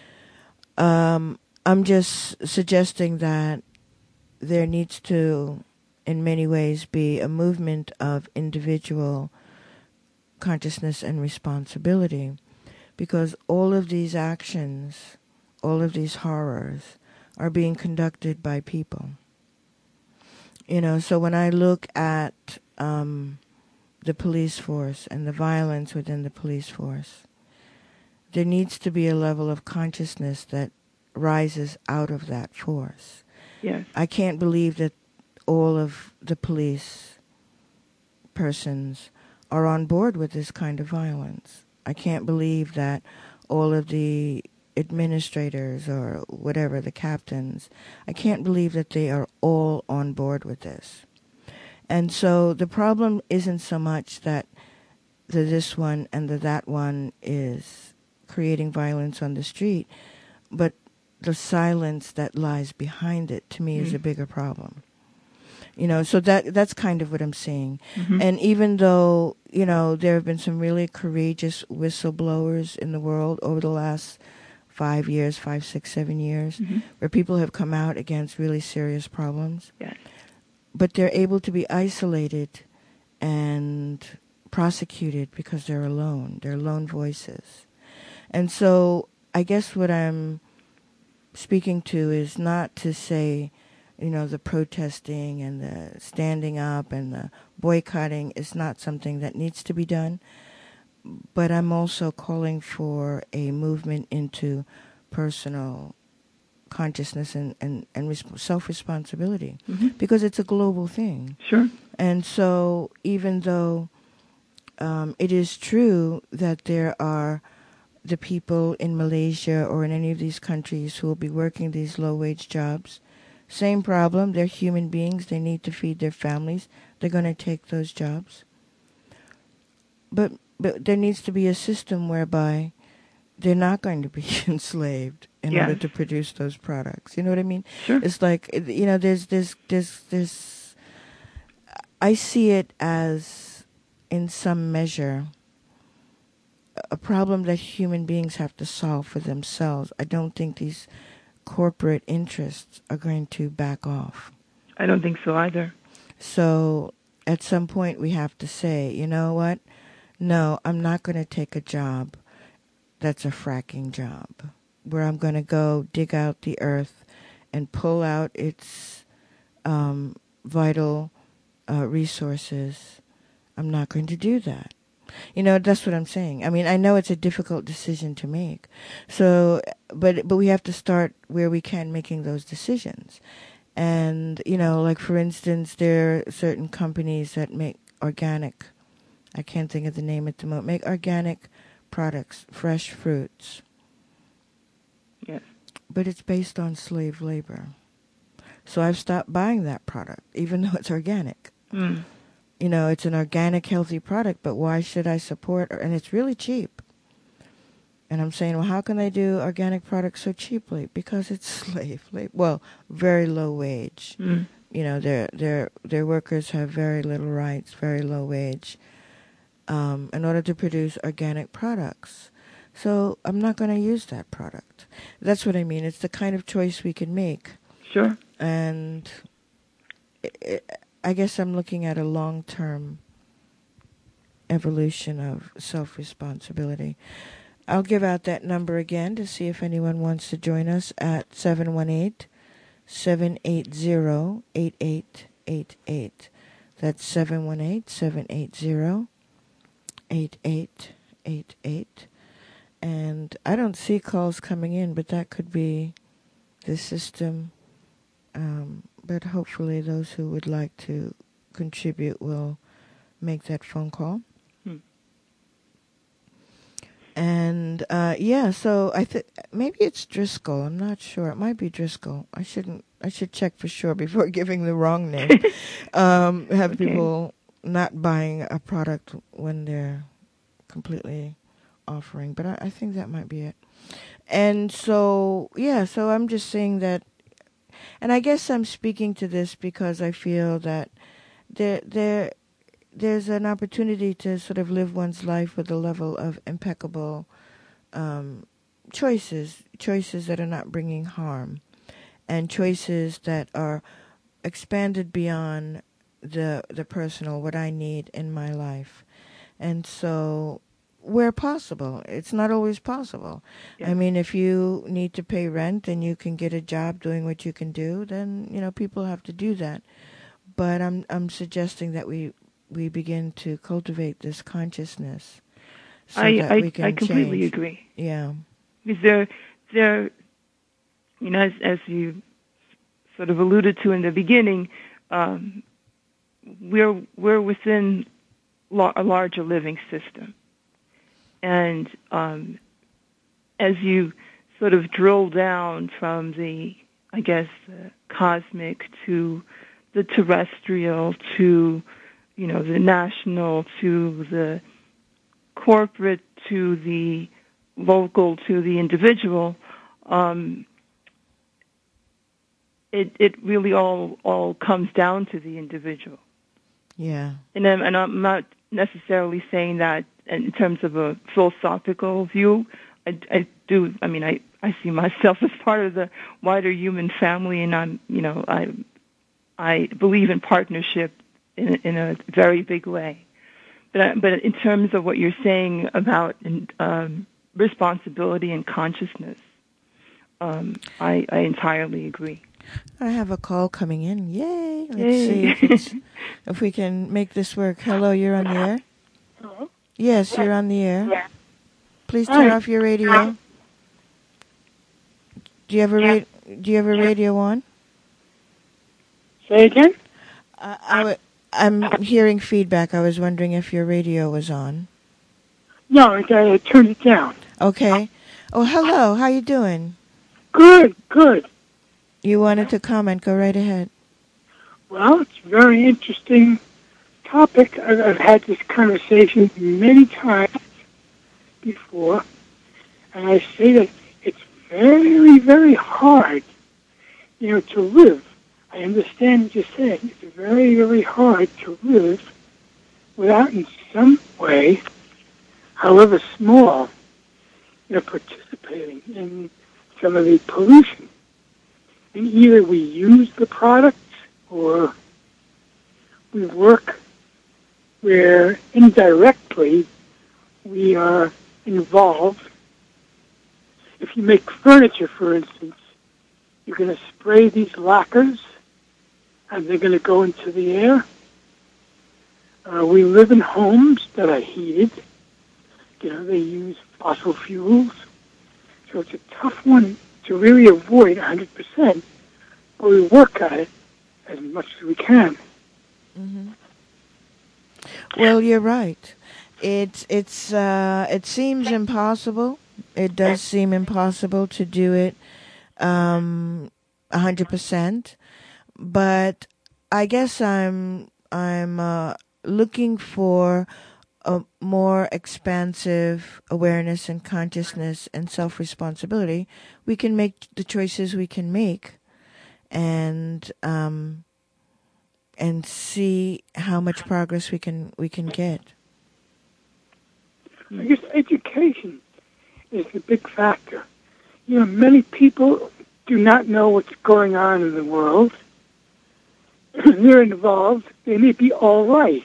Um, I'm just suggesting that there needs to, in many ways, be a movement of individual consciousness and responsibility, because all of these actions, all of these horrors, are being conducted by people. You know, so when I look at um, the police force and the violence within the police force, there needs to be a level of consciousness that rises out of that force. Yes. I can't believe that all of the police persons are on board with this kind of violence. I can't believe that all of the administrators or whatever, the captains, I can't believe that they are all on board with this. And so the problem isn't so much that the this one and the that one is creating violence on the street, but the silence that lies behind it, to me, mm-hmm. is a bigger problem. You know, so that that's kind of what I'm saying. Mm-hmm. And even though, you know, there have been some really courageous whistleblowers in the world over the last five years, five, six, seven years, mm-hmm. where people have come out against really serious problems, yes. but they're able to be isolated and prosecuted because they're alone. They're lone voices. And so I guess what I'm speaking to is not to say, you know, the protesting and the standing up and the boycotting is not something that needs to be done, but I'm also calling for a movement into personal consciousness and, and, and resp- self-responsibility, mm-hmm. because it's a global thing. Sure. And so even though um, it is true that there are the people in Malaysia or in any of these countries who will be working these low-wage jobs, same problem. They're human beings. They need to feed their families. They're going to take those jobs. But but there needs to be a system whereby they're not going to be enslaved in yes. order to produce those products. You know what I mean? Sure. It's like, you know, there's this, there's, there's, I see it as, in some measure, a problem that human beings have to solve for themselves. I don't think these corporate interests are going to back off. I don't think so either. So at some point we have to say, you know what? No, I'm not going to take a job that's a fracking job, where I'm going to go dig out the earth and pull out its um, vital uh, resources. I'm not going to do that. You know, that's what I'm saying. I mean, I know it's a difficult decision to make. So, but but we have to start where we can making those decisions. And, you know, like, for instance, there are certain companies that make organic, I can't think of the name at the moment, make organic products, fresh fruits. Yes. But it's based on slave labor. So I've stopped buying that product, even though it's organic. Mm. You know, it's an organic, healthy product, but why should I support? And it's really cheap. And I'm saying, well, how can they do organic products so cheaply? Because it's slave labor. Well, very low wage. Mm. You know, their their their workers have very little rights, very low wage, um, in order to produce organic products. So I'm not going to use that product. That's what I mean. It's the kind of choice we can make. Sure. And it, it, I guess I'm looking at a long-term evolution of self-responsibility. I'll give out that number again to see if anyone wants to join us at seven one eight, seven eight zero, eight eight eight eight. That's seven one eight, seven eight zero, eight eight eight eight. And I don't see calls coming in, but that could be the system. Um, but hopefully those who would like to contribute will make that phone call. Hmm. And uh, yeah, so I think maybe it's Driscoll. I'm not sure. It might be Driscoll. I shouldn't. I should check for sure before giving the wrong name. um, have Okay. people not buying a product when they're completely offering, but I, I think that might be it. And so, yeah, so I'm just saying that, and I guess I'm speaking to this because I feel that there, there, there's an opportunity to sort of live one's life with a level of impeccable um, choices, choices that are not bringing harm, and choices that are expanded beyond the the personal, what I need in my life. And so, where possible, it's not always possible. Yeah. I mean, if you need to pay rent and you can get a job doing what you can do, then, you know, people have to do that. But I'm I'm suggesting that we we begin to cultivate this consciousness so I, that I, we can I completely change. agree. Yeah. Because there, there, you know, as, as you sort of alluded to in the beginning, um, we're we're within la- a larger living system, and um, as you sort of drill down from the, I guess, the cosmic to the terrestrial to, you know, the national to the corporate to the local to the individual, um, it it really all all comes down to the individual. Yeah. And I'm, and I'm not necessarily saying that in terms of a philosophical view. I, I do. I mean, I, I see myself as part of the wider human family, and I'm, you know, I I believe in partnership in in a very big way. But I, but in terms of what you're saying about um, responsibility and consciousness, um, I, I entirely agree. I have a call coming in. Yay! Let's Yay. see if, it's, if we can make this work. Hello, you're on the air? Hello? Yes, you're on the air. Yeah. Please Hi. turn off your radio. Do you have a Yeah. ra- Do you have a radio on? Say again? Uh, I w- I'm hearing feedback. I was wondering if your radio was on. No, I gotta turn it down. Okay. Oh, hello. How you doing? Good, good. You wanted to comment. Go right ahead. Well, it's a very interesting topic. I've, I've had this conversation many times before, and I say that it's very, very hard, you know, to live. I understand what you're saying. It's very, very hard to live without in some way, however small, you know, participating in some of the pollution. And either we use the products or we work where indirectly we are involved. If you make furniture, for instance, you're going to spray these lacquers and they're going to go into the air. Uh, we live in homes that are heated. You know, they use fossil fuels. So it's a tough one to really avoid one hundred percent, but we work at it as much as we can. Mm-hmm. Well, you're right. It's it's uh, it seems impossible. It does seem impossible to do it um, one hundred percent. But I guess I'm I'm uh, looking for a more expansive awareness and consciousness and self-responsibility. We can make the choices we can make, and um, and see how much progress we can we can get. I guess education is the big factor. You know, many people do not know what's going on in the world. They're involved. They may be all right,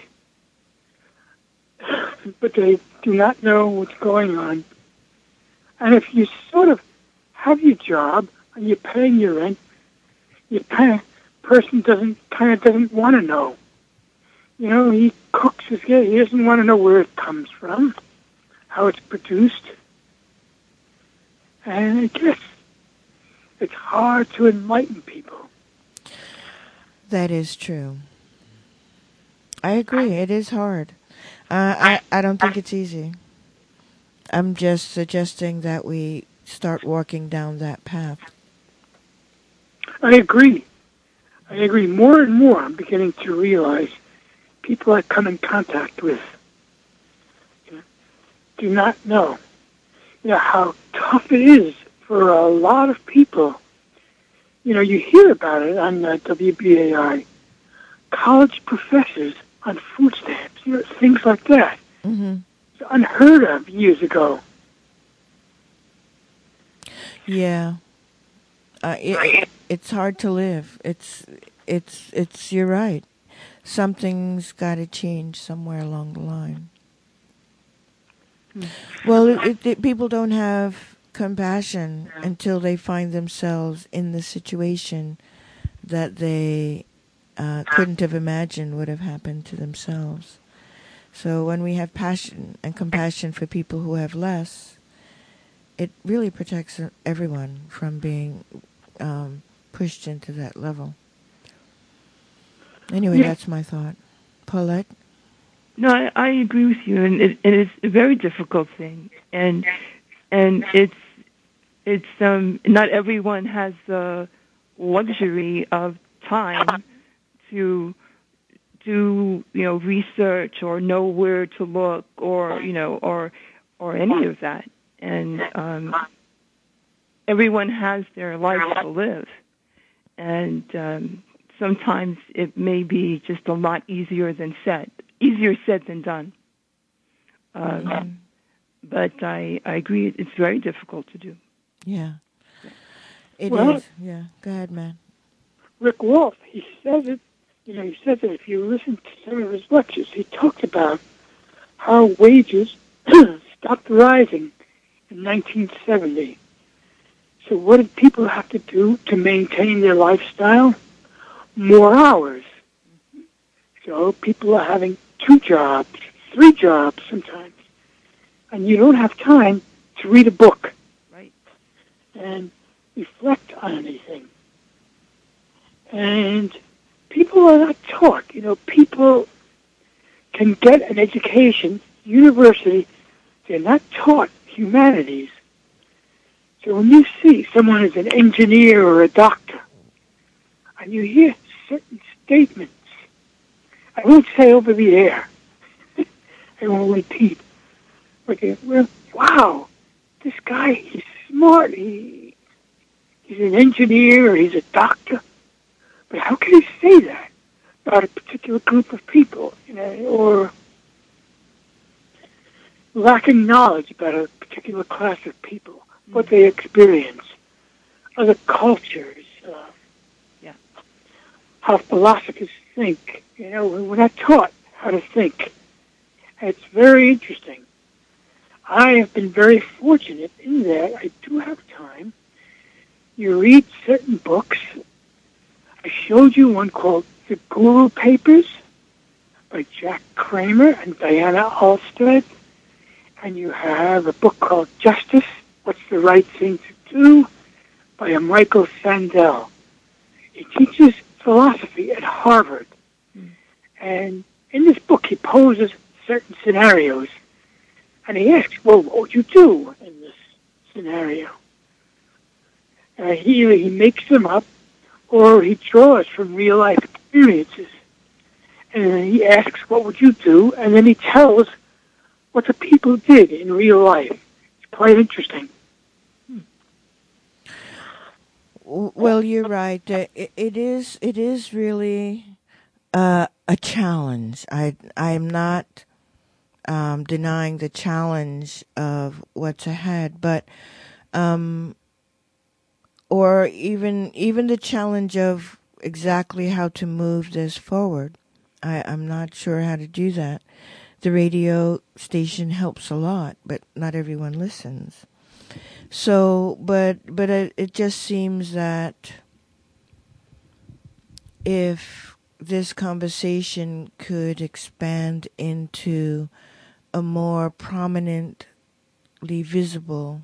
but they do not know what's going on. And if you sort of have your job and you're paying your rent, your kind of person doesn't kind of doesn't want to know. You know, he cooks his game. He doesn't want to know where it comes from, how it's produced. And I guess it's hard to enlighten people. That is true. I agree. It is hard. Uh, I, I don't think it's easy. I'm just suggesting that we start walking down that path. I agree. I agree. More and more, I'm beginning to realize people I come in contact with, you know, do not know, you know, how tough it is for a lot of people. You know, you hear about it on uh, W B A I. College professors on food stamps, you know, things like that. Mm-hmm. It's unheard of years ago. Yeah. Uh, it, it's hard to live. It's, it's, it's, you're right. Something's got to change somewhere along the line. Hmm. Well, it, it, it, people don't have compassion until they find themselves in the situation that they uh, couldn't have imagined would have happened to themselves. So when we have passion and compassion for people who have less, it really protects everyone from being um, pushed into that level. Anyway, Yeah. that's my thought. Paulette? No, I, I agree with you, and it, it is a very difficult thing, and and it's it's um not everyone has the luxury of time to do you know research or know where to look or you know or or any of that, and um, everyone has their life to live, and um, sometimes it may be just a lot easier than said. Easier said than done. Um, mm-hmm. But I, I agree, it's very difficult to do. Yeah. It Well, is. Yeah. Go ahead, man. Rick Wolf, he says it, you know, he says that if you listen to some of his lectures, he talked about how wages stopped rising in nineteen seventy. So what did people have to do to maintain their lifestyle? More hours. So people are having two jobs, three jobs sometimes, and you don't have time to read a book. Right. And reflect on anything. And people are not taught. You know, people can get an education, university, they're not taught humanities. So when you see someone as an engineer or a doctor, and you hear certain statements, I won't say over the air, I won't repeat, but they, well, wow, this guy, he's smart, he, he's an engineer, or he's a doctor, but how can he say that about a particular group of people, you know, or lacking knowledge about a particular class of people, mm-hmm. what they experience, other cultures, uh, yeah. how philosophers think. You know, we're not taught how to think. And it's very interesting. I have been very fortunate in that I do have time. You read certain books. I showed you one called The Guru Papers by Jack Kramer and Diana Alstead. And you have a book called Justice, What's the Right Thing to Do by a Michael Sandel. He teaches philosophy at Harvard. Mm. And in this book, he poses certain scenarios. And he asks, well, what would you do in this scenario? Uh, he either he makes them up or he draws from real-life experiences. And he asks, what would you do? And then he tells what the people did in real life. It's quite interesting. Well, you're right. Uh, it, it is. It is really uh, a challenge. I. I am not um, denying the challenge of what's ahead, but um, or even even the challenge of exactly how to move this forward. I, I'm not sure how to do that. The radio station helps a lot, but not everyone listens. So, but but it, it just seems that if this conversation could expand into a more prominently visible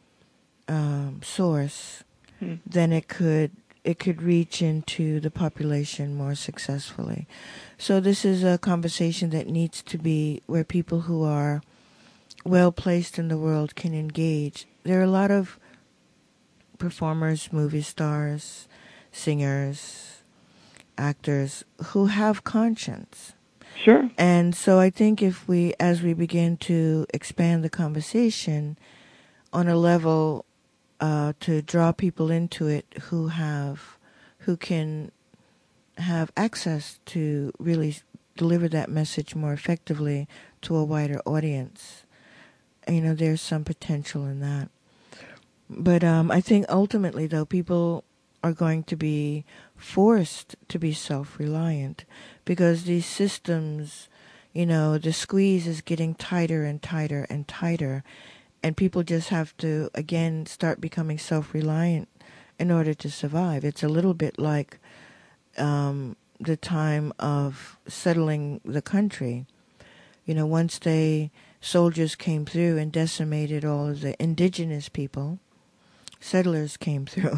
um, source, Hmm. then it could it could reach into the population more successfully. So this is a conversation that needs to be where people who are well placed in the world can engage. There are a lot of performers, movie stars, singers, actors who have conscience. Sure. And so I think if we, as we begin to expand the conversation on a level uh, to draw people into it who have, who can have access to really deliver that message more effectively to a wider audience, you know, there's some potential in that. But um, I think ultimately, though, people are going to be forced to be self-reliant because these systems, you know, the squeeze is getting tighter and tighter and tighter, and people just have to, again, start becoming self-reliant in order to survive. It's a little bit like um, the time of settling the country. You know, once they, soldiers came through and decimated all of the indigenous people, settlers came through.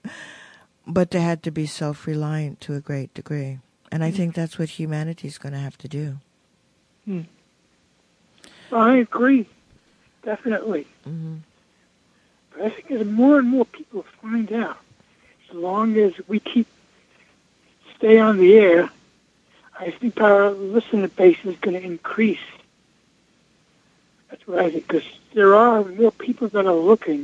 But they had to be self-reliant to a great degree. And I think that's what humanity is going to have to do. Hmm. I agree, definitely. Mm-hmm. But I think as more and more people find out, as long as we keep stay on the air, I think our listener base is going to increase. That's what I think, because there are more people that are looking,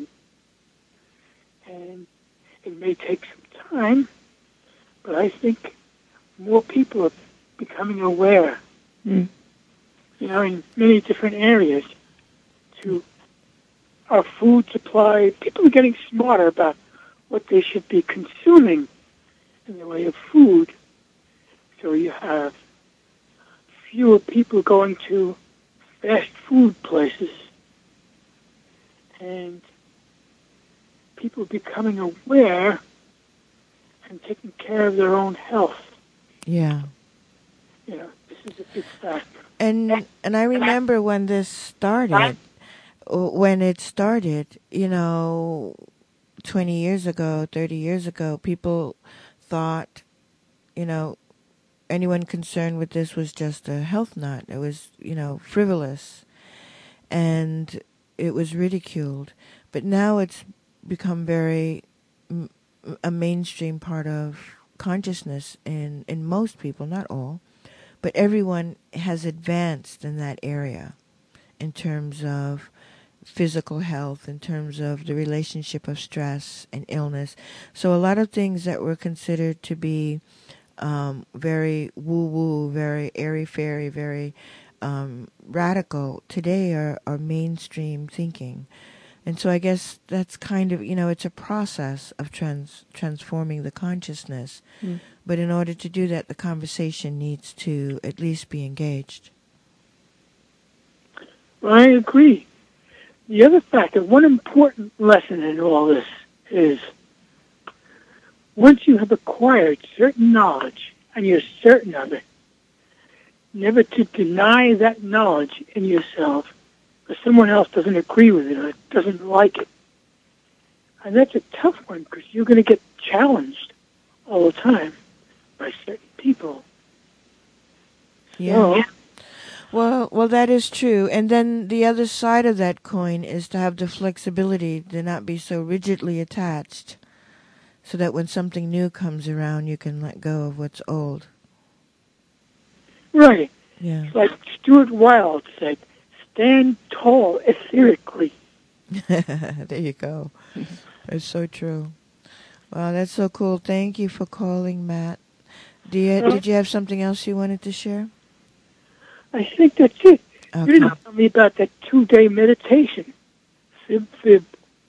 and it may take some time, but I think more people are becoming aware, Mm. you know, in many different areas to our food supply. People are getting smarter about what they should be consuming in the way of food. So you have fewer people going to fast food places and people becoming aware and taking care of their own health. Yeah. You know, this is a big factor. And and I remember when this started, when it started, you know, twenty years ago, thirty years ago, people thought, you know, anyone concerned with this was just a health nut. It was, you know, frivolous. And it was ridiculed. But now it's become very m- a mainstream part of consciousness in, in most people, not all. But everyone has advanced in that area in terms of physical health, in terms of the relationship of stress and illness. So a lot of things that were considered to be um, very woo-woo, very airy-fairy, very um, radical, today are, are mainstream thinking. And so I guess that's kind of, you know, it's a process of trans- transforming the consciousness. Mm. But in order to do that, the conversation needs to at least be engaged. Well, I agree. The other factor, one important lesson in all this is once you have acquired certain knowledge and you're certain of it, never to deny that knowledge in yourself if someone else doesn't agree with it or doesn't like it. And that's a tough one because you're going to get challenged all the time by certain people. Yeah. So, Well, well, that is true. And then the other side of that coin is to have the flexibility to not be so rigidly attached, so that when something new comes around, you can let go of what's old. right. Yeah. It's like Stuart Wilde said, stand tall etherically. There you go. It's so true. Wow, that's so cool. Thank you for calling, Matt. Do you, did you have something else you wanted to share? I think that's it. Okay. You didn't tell me about that two-day meditation. Fib, fib.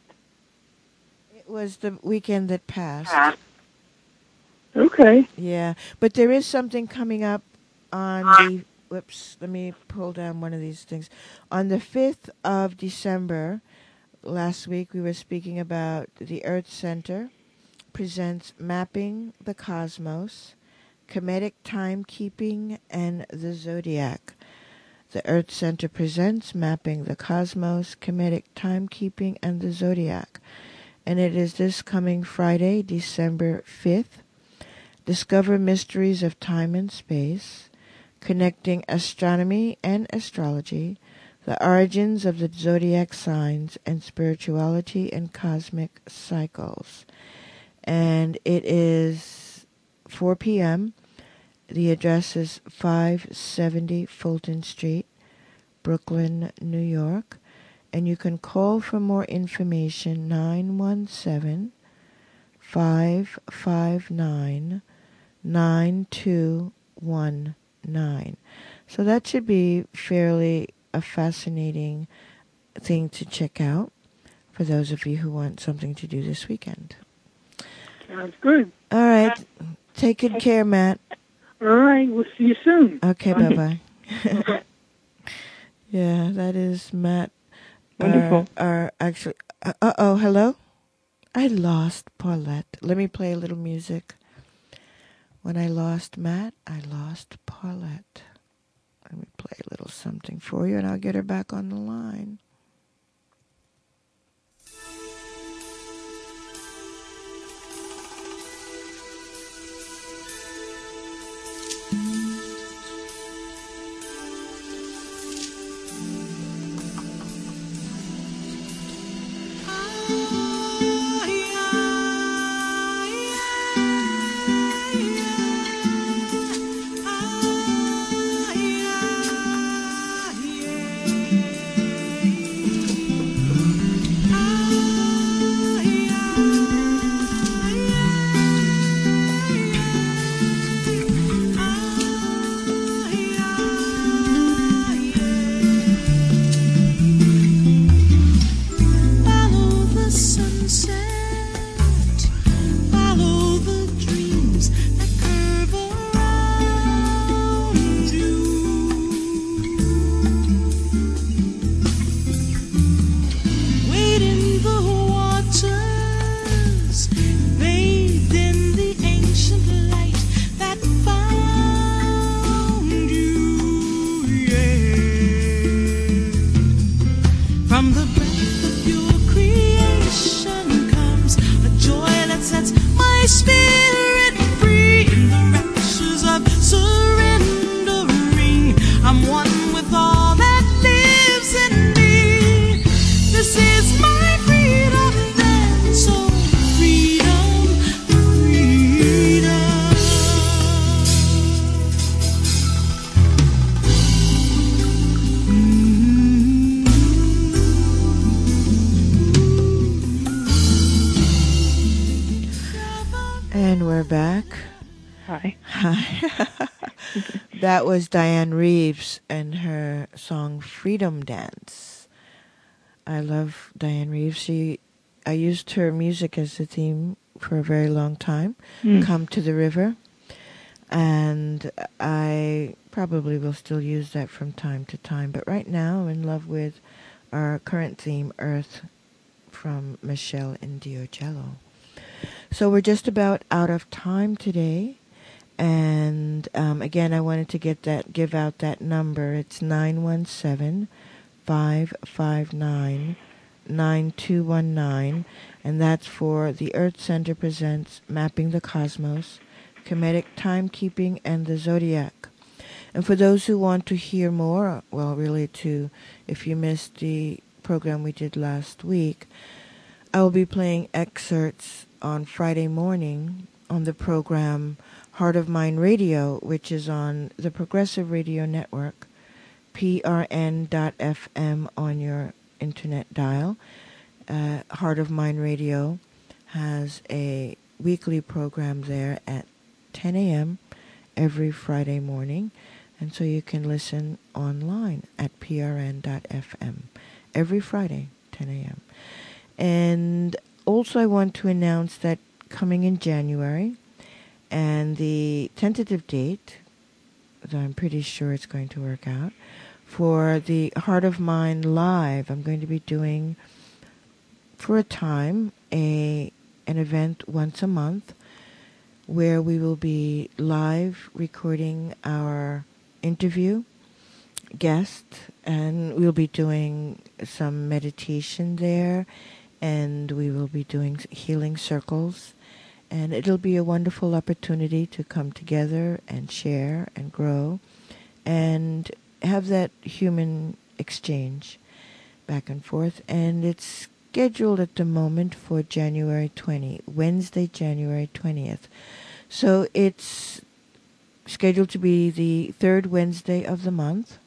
It was the weekend that passed. Okay. Yeah, but there is something coming up on the, whoops, let me pull down one of these things. On the fifth of December, last week we were speaking about the Earth Center presents Mapping the Cosmos, Kemetic Timekeeping, and the Zodiac. The Earth Center presents Mapping the Cosmos, Kemetic Timekeeping, and the Zodiac. And it is this coming Friday, December fifth. Discover mysteries of time and space, connecting astronomy and astrology, the origins of the zodiac signs, and spirituality and cosmic cycles. And it is four p.m. The address is five seventy Fulton Street, Brooklyn, New York. And you can call for more information, nine one seven, five five nine, nine two one nine. So that should be fairly a fascinating thing to check out for those of you who want something to do this weekend. Sounds good. All right. Take good care, Matt. All right. We'll see you soon. Okay, Okay. bye-bye. Okay. Yeah, that is Matt. Wonderful. Our, our actually, uh, uh-oh, hello? I lost Paulette. Let me play a little music. When I lost Matt, I lost Paulette. Let me play a little something for you, and I'll get her back on the line. Follow the sunset, follow the dreams that curve around you. Wade in the waters, bathed in the ancient light that found you. Yeah. From the breath of your creation comes a joy that sets my spirit free. In the raptures of surrendering, I'm one with all that lives in me. This is my freedom then, so freedom, freedom. And we're back. Hi. Hi. That was Diane Reeves and her song Freedom Dance. I love Diane Reeves. She, I used her music as the theme for a very long time. Mm. Come to the River. And I probably will still use that from time to time. But right now I'm in love with our current theme, Earth, from Michelle Indiocello. So we're just about out of time today. And um, again, I wanted to get that, give out that number. It's nine one seven, five five nine, nine two one nine. And that's for the Earth Center presents Mapping the Cosmos, Kemetic Timekeeping, and the Zodiac. And for those who want to hear more, well, really to, if you missed the program we did last week, I will be playing excerpts on Friday morning on the program Heart of Mind Radio, which is on the Progressive Radio Network, P R N dot F M on your internet dial. Uh, Heart of Mind Radio has a weekly program there at ten a.m. every Friday morning, and so you can listen online at P R N dot F M every Friday, ten a.m. And also I want to announce that coming in January, and the tentative date, though I'm pretty sure it's going to work out, for the Heart of Mind Live, I'm going to be doing, for a time, a an event once a month where we will be live recording our interview guest, and we'll be doing some meditation there, and we will be doing healing circles, and it'll be a wonderful opportunity to come together and share and grow and have that human exchange back and forth. And it's scheduled at the moment for January twentieth, Wednesday, January twentieth. So it's scheduled to be the third Wednesday of the month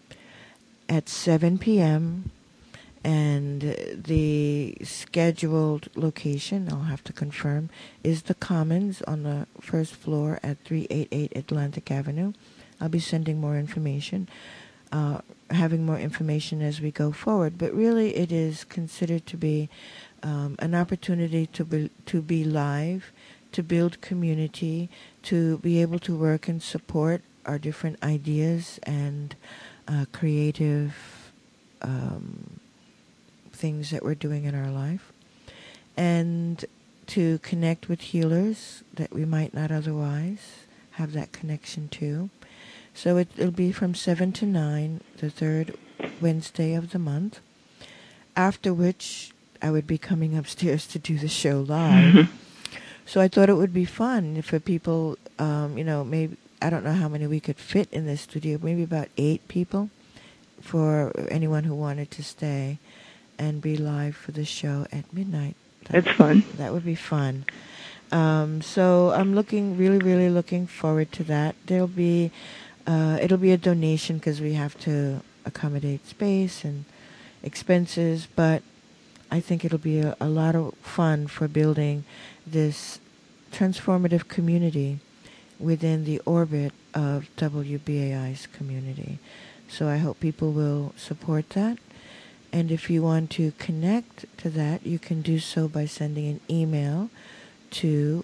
at seven p.m. And the scheduled location, I'll have to confirm, is the Commons on the first floor at three eighty-eight Atlantic Avenue. I'll be sending more information, uh, having more information as we go forward. But really, it is considered to be um, an opportunity to be, to be live, to build community, to be able to work and support our different ideas and uh, creative um, things that we're doing in our life, and to connect with healers that we might not otherwise have that connection to. So it, it'll be from seven to nine, the third Wednesday of the month, after which I would be coming upstairs to do the show live. Mm-hmm. So I thought it would be fun for people, um, you know, maybe, I don't know how many we could fit in this studio, maybe about eight people, for anyone who wanted to stay and be live for the show at midnight. That, That's fun. That would be fun. Um, so I'm looking, really, really looking forward to that. There'll be, uh, it'll be a donation because we have to accommodate space and expenses, but I think it'll be a, a lot of fun for building this transformative community within the orbit of W B A I's community. So I hope people will support that. And if you want to connect to that, you can do so by sending an email to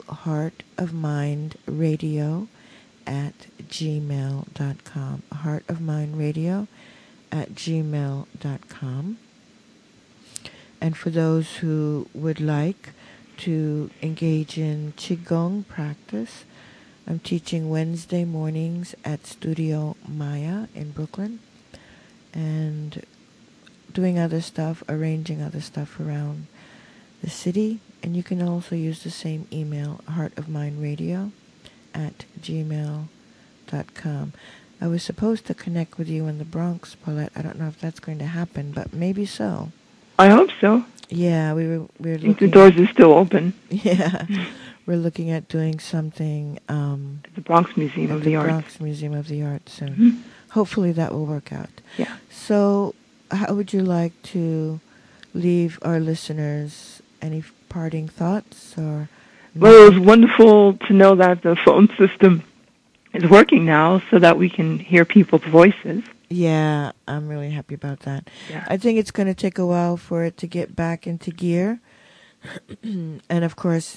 heartofmindradio at gmail dot com. heartofmindradio at gmail dot com. And for those who would like to engage in Qigong practice, I'm teaching Wednesday mornings at Studio Maya in Brooklyn, and doing other stuff, arranging other stuff around the city. And you can also use the same email, heartofmindradio at gmail dot com. I was supposed to connect with you in the Bronx, Paulette. I don't know if that's going to happen, but maybe so. I hope so. Yeah, we were. We were I think looking the doors are still open. Yeah, we're looking at doing something um, at the Bronx Museum at of the, the Arts. Bronx Museum of the Arts soon. Mm-hmm. Hopefully, that will work out. Yeah. So, how would you like to leave our listeners? Any parting thoughts or? Well, it was wonderful to know that the phone system is working now, so that we can hear people's voices. Yeah, I'm really happy about that. Yeah. I think it's going to take a while for it to get back into gear. And of course,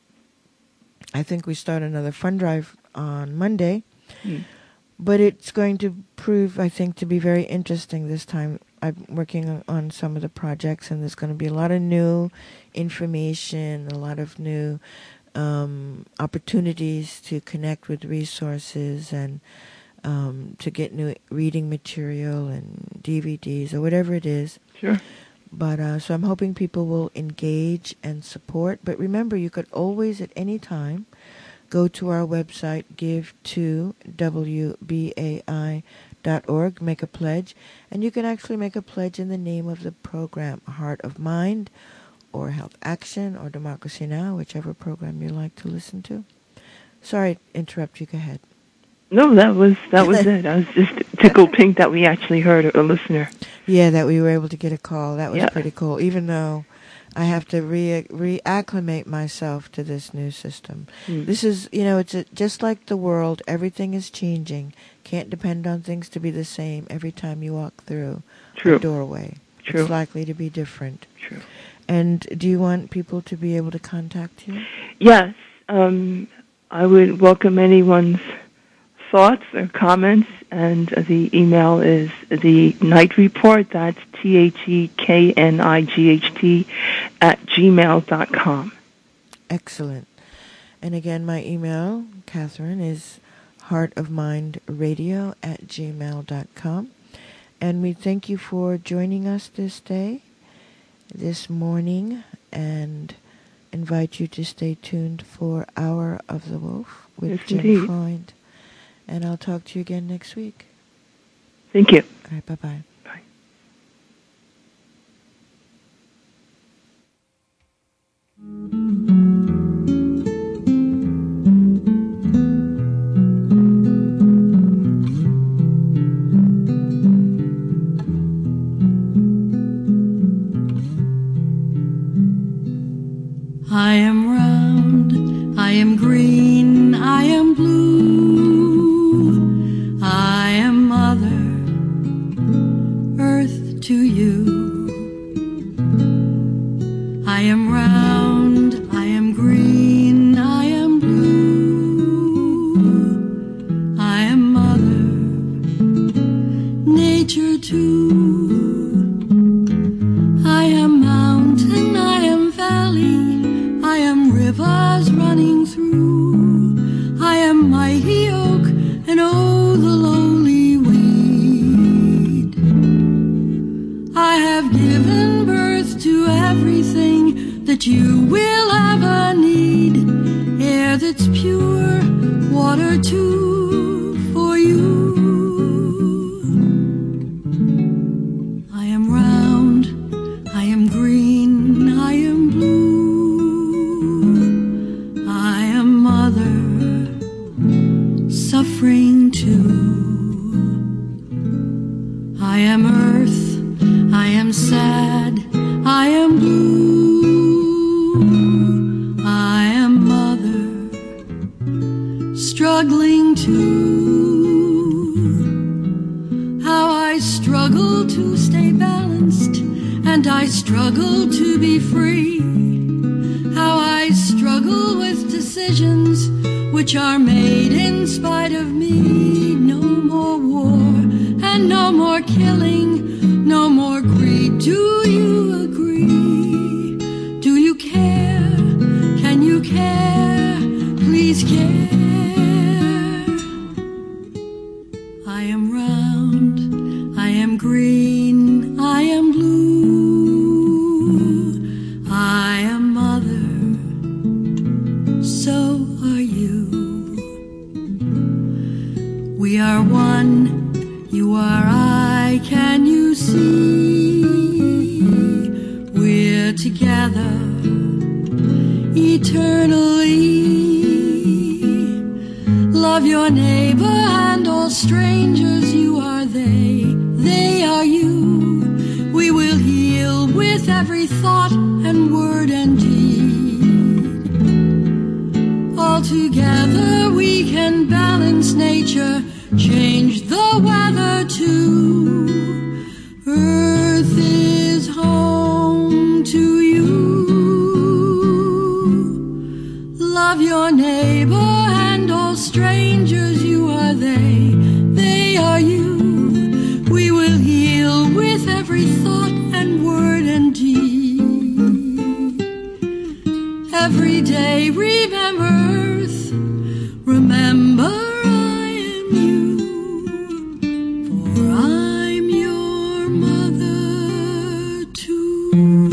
I think we start another fund drive on Monday. Mm. But it's going to prove, I think, to be very interesting this time. I'm working on some of the projects, and there's going to be a lot of new information, a lot of new um, opportunities to connect with resources and Um, to get new reading material and D V Ds or whatever it is. Sure. But uh, so I'm hoping people will engage and support. But remember, you could always, at any time, go to our website, give to W B A I dot org, make a pledge, and you can actually make a pledge in the name of the program, Heart of Mind, or Health Action, or Democracy Now!, whichever program you like to listen to. Sorry to interrupt you. Go ahead. No, that was that was it. I was just tickled pink that we actually heard a listener. Yeah, that we were able to get a call. That was yeah. pretty cool, even though I have to re reacclimate myself to this new system. Mm. This is, you know, it's a, just like the world. Everything is changing. Can't depend on things to be the same every time you walk through True. a doorway. True. It's likely to be different. True. And do you want people to be able to contact you? Yes. Um, I would welcome anyone's thoughts or comments, and the email is the Night Report, that's T H E K N I G H T, at gmail dot com. Excellent. And again, my email, Catherine, is heartofmindradio at gmail dot com. And we thank you for joining us this day, this morning, and invite you to stay tuned for Hour of the Wolf with Yes, Jim indeed. Freund. And I'll talk to you again next week. Thank you. All right, bye-bye. Bye. I am round, I am green, I am blue, I am Mother Earth to you. I am round, I am green, I am blue, I am Mother Nature too. I am mountain, I am valley, I am rivers running through. I am mighty oak, and oh, the lowly weed. I have given birth to everything that you will ever need. Air that's pure, water too, for you. I am round, I am green, I am blue. I am Mother, suffering too. I am earth, I am sad, I am blue. I am Mother, struggling too. How I struggle to stay balanced, and I struggle to be free. How I struggle with decisions which are made in spite of me. No more war and no more killing, no more greed. Do you agree? Do you care? Can you care? Please care. I am round, I am green, I am blue, I am Mother, so are you. We are one, you are I, can you see? We're together eternally. Love your neighbor and all strangers, you are they, they are you. We will heal with every thought and word and deed. All together we can balance nature, change the weather too. Earth is home to you. Love your neighbor and all strangers, you are they, they are you. We will heal with every thought and word and deed. Every day remember Earth, remember I am you, for I'm your mother too.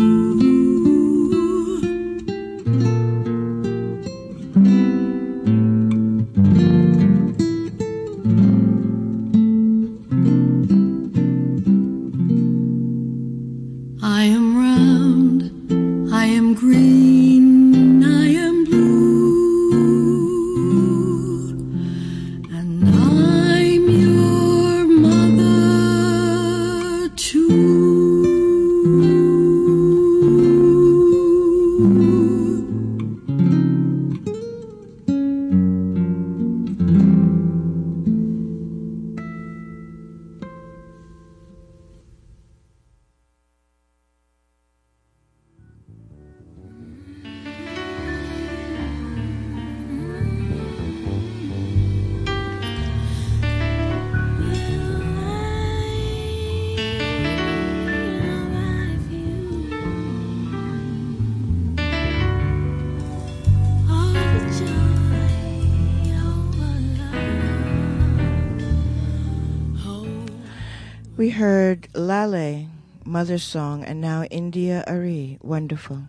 I am round, I am green, I am blue. we heard Lale, Mother's Song, and now India Ari, Wonderful.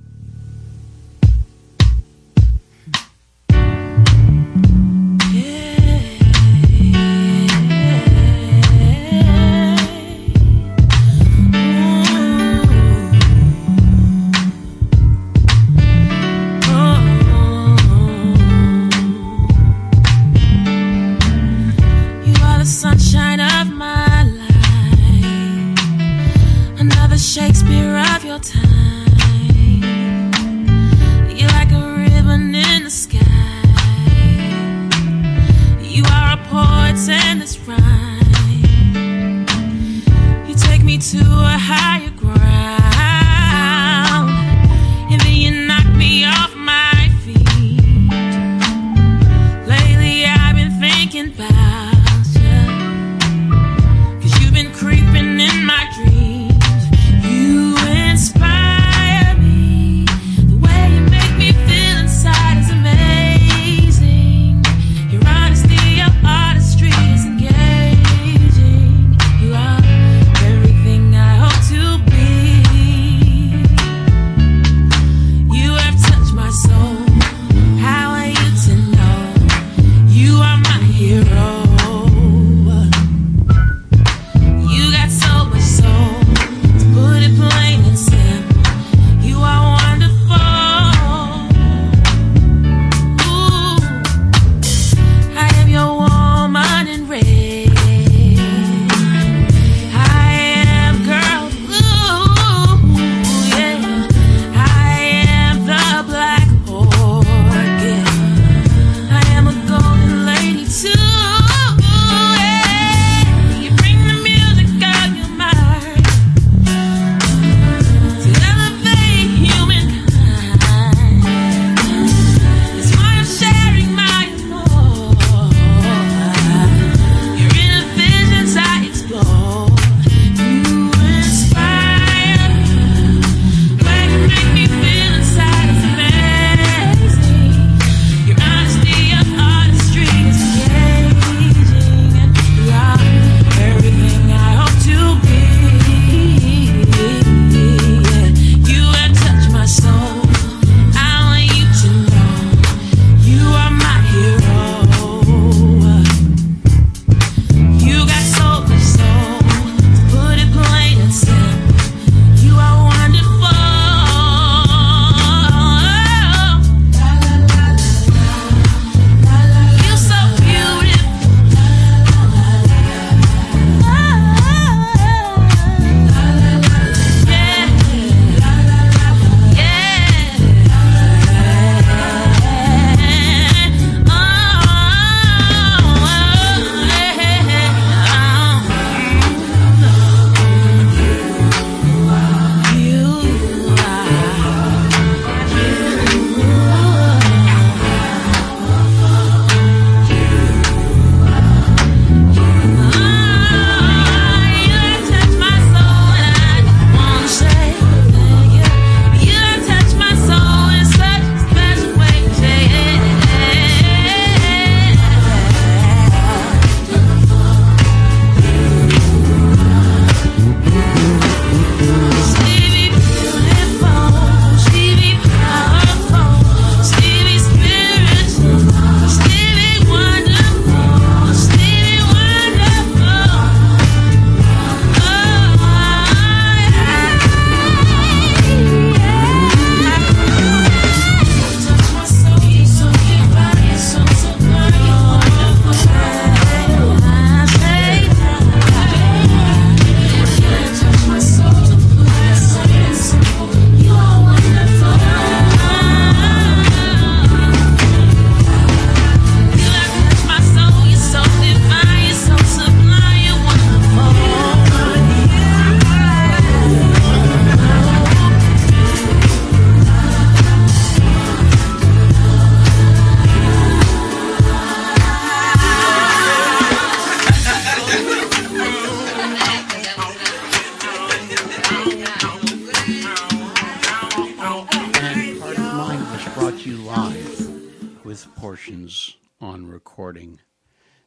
Sunshine of my life, another Shakespeare of your time. You're like a ribbon in the sky. You are a poet and this rhyme. You take me to a higher ground, and then you knock me off my feet. Lately I've been thinking about creeping in my dreams. You inspire me. The way you make me feel inside is amazing. Your honesty, your artistry is engaging. You are everything I hope to be. You have touched my soul. How are you to know? You are my hero.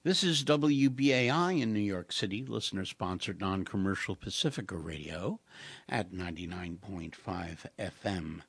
This is W B A I in New York City, listener-sponsored non-commercial Pacifica Radio at ninety-nine point five F M.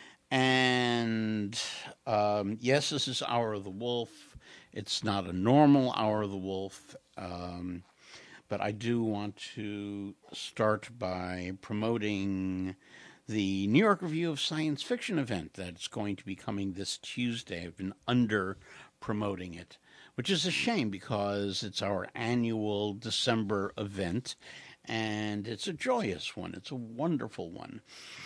And, um, yes, this is Hour of the Wolf. It's not a normal Hour of the Wolf, um, but I do want to start by promoting the New York Review of Science Fiction event that's going to be coming this Tuesday. I've been under-promoting it, which is a shame because it's our annual December event, and it's a joyous one. It's a wonderful one.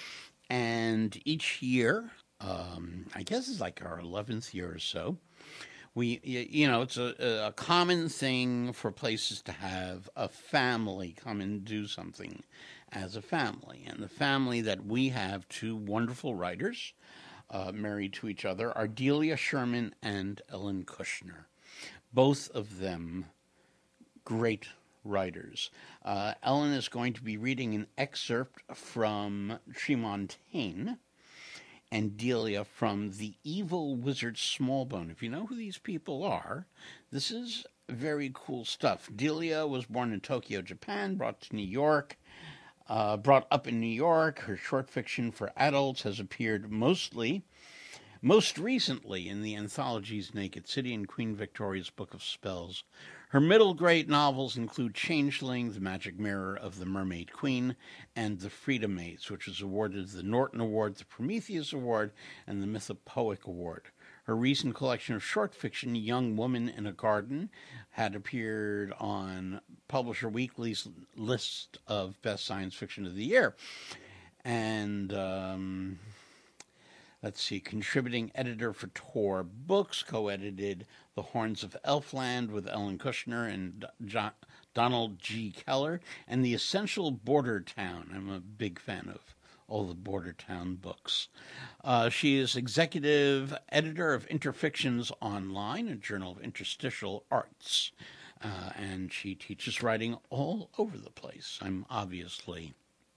And each year, um, I guess it's like our eleventh year or so, we, you know, it's a, a common thing for places to have a family come and do something as a family. And the family that we have, two wonderful writers uh, married to each other, are Delia Sherman and Ellen Kushner. Both of them great writers. Uh, Ellen is going to be reading an excerpt from Tremontaine, and Delia from The Evil Wizard Smallbone. If you know who these people are, this is very cool stuff. Delia was born in Tokyo, Japan, brought to New York, uh, brought up in New York. Her short fiction for adults has appeared mostly Most recently in the anthologies Naked City and Queen Victoria's Book of Spells. Her middle grade novels include Changeling, The Magic Mirror of the Mermaid Queen, and The Freedom Maids, which was awarded the Norton Award, the Prometheus Award, and the Mythopoeic Award. Her recent collection of short fiction, Young Woman in a Garden, had appeared on Publisher Weekly's list of Best Science Fiction of the Year. And, um... let's see, contributing editor for Tor Books, co-edited The Horns of Elfland with Ellen Kushner and John, Donald G. Keller, and The Essential Border Town. I'm a big fan of all the Border Town books. Uh, she is executive editor of Interfictions Online, a journal of interstitial arts, uh, and she teaches writing all over the place. I'm obviously...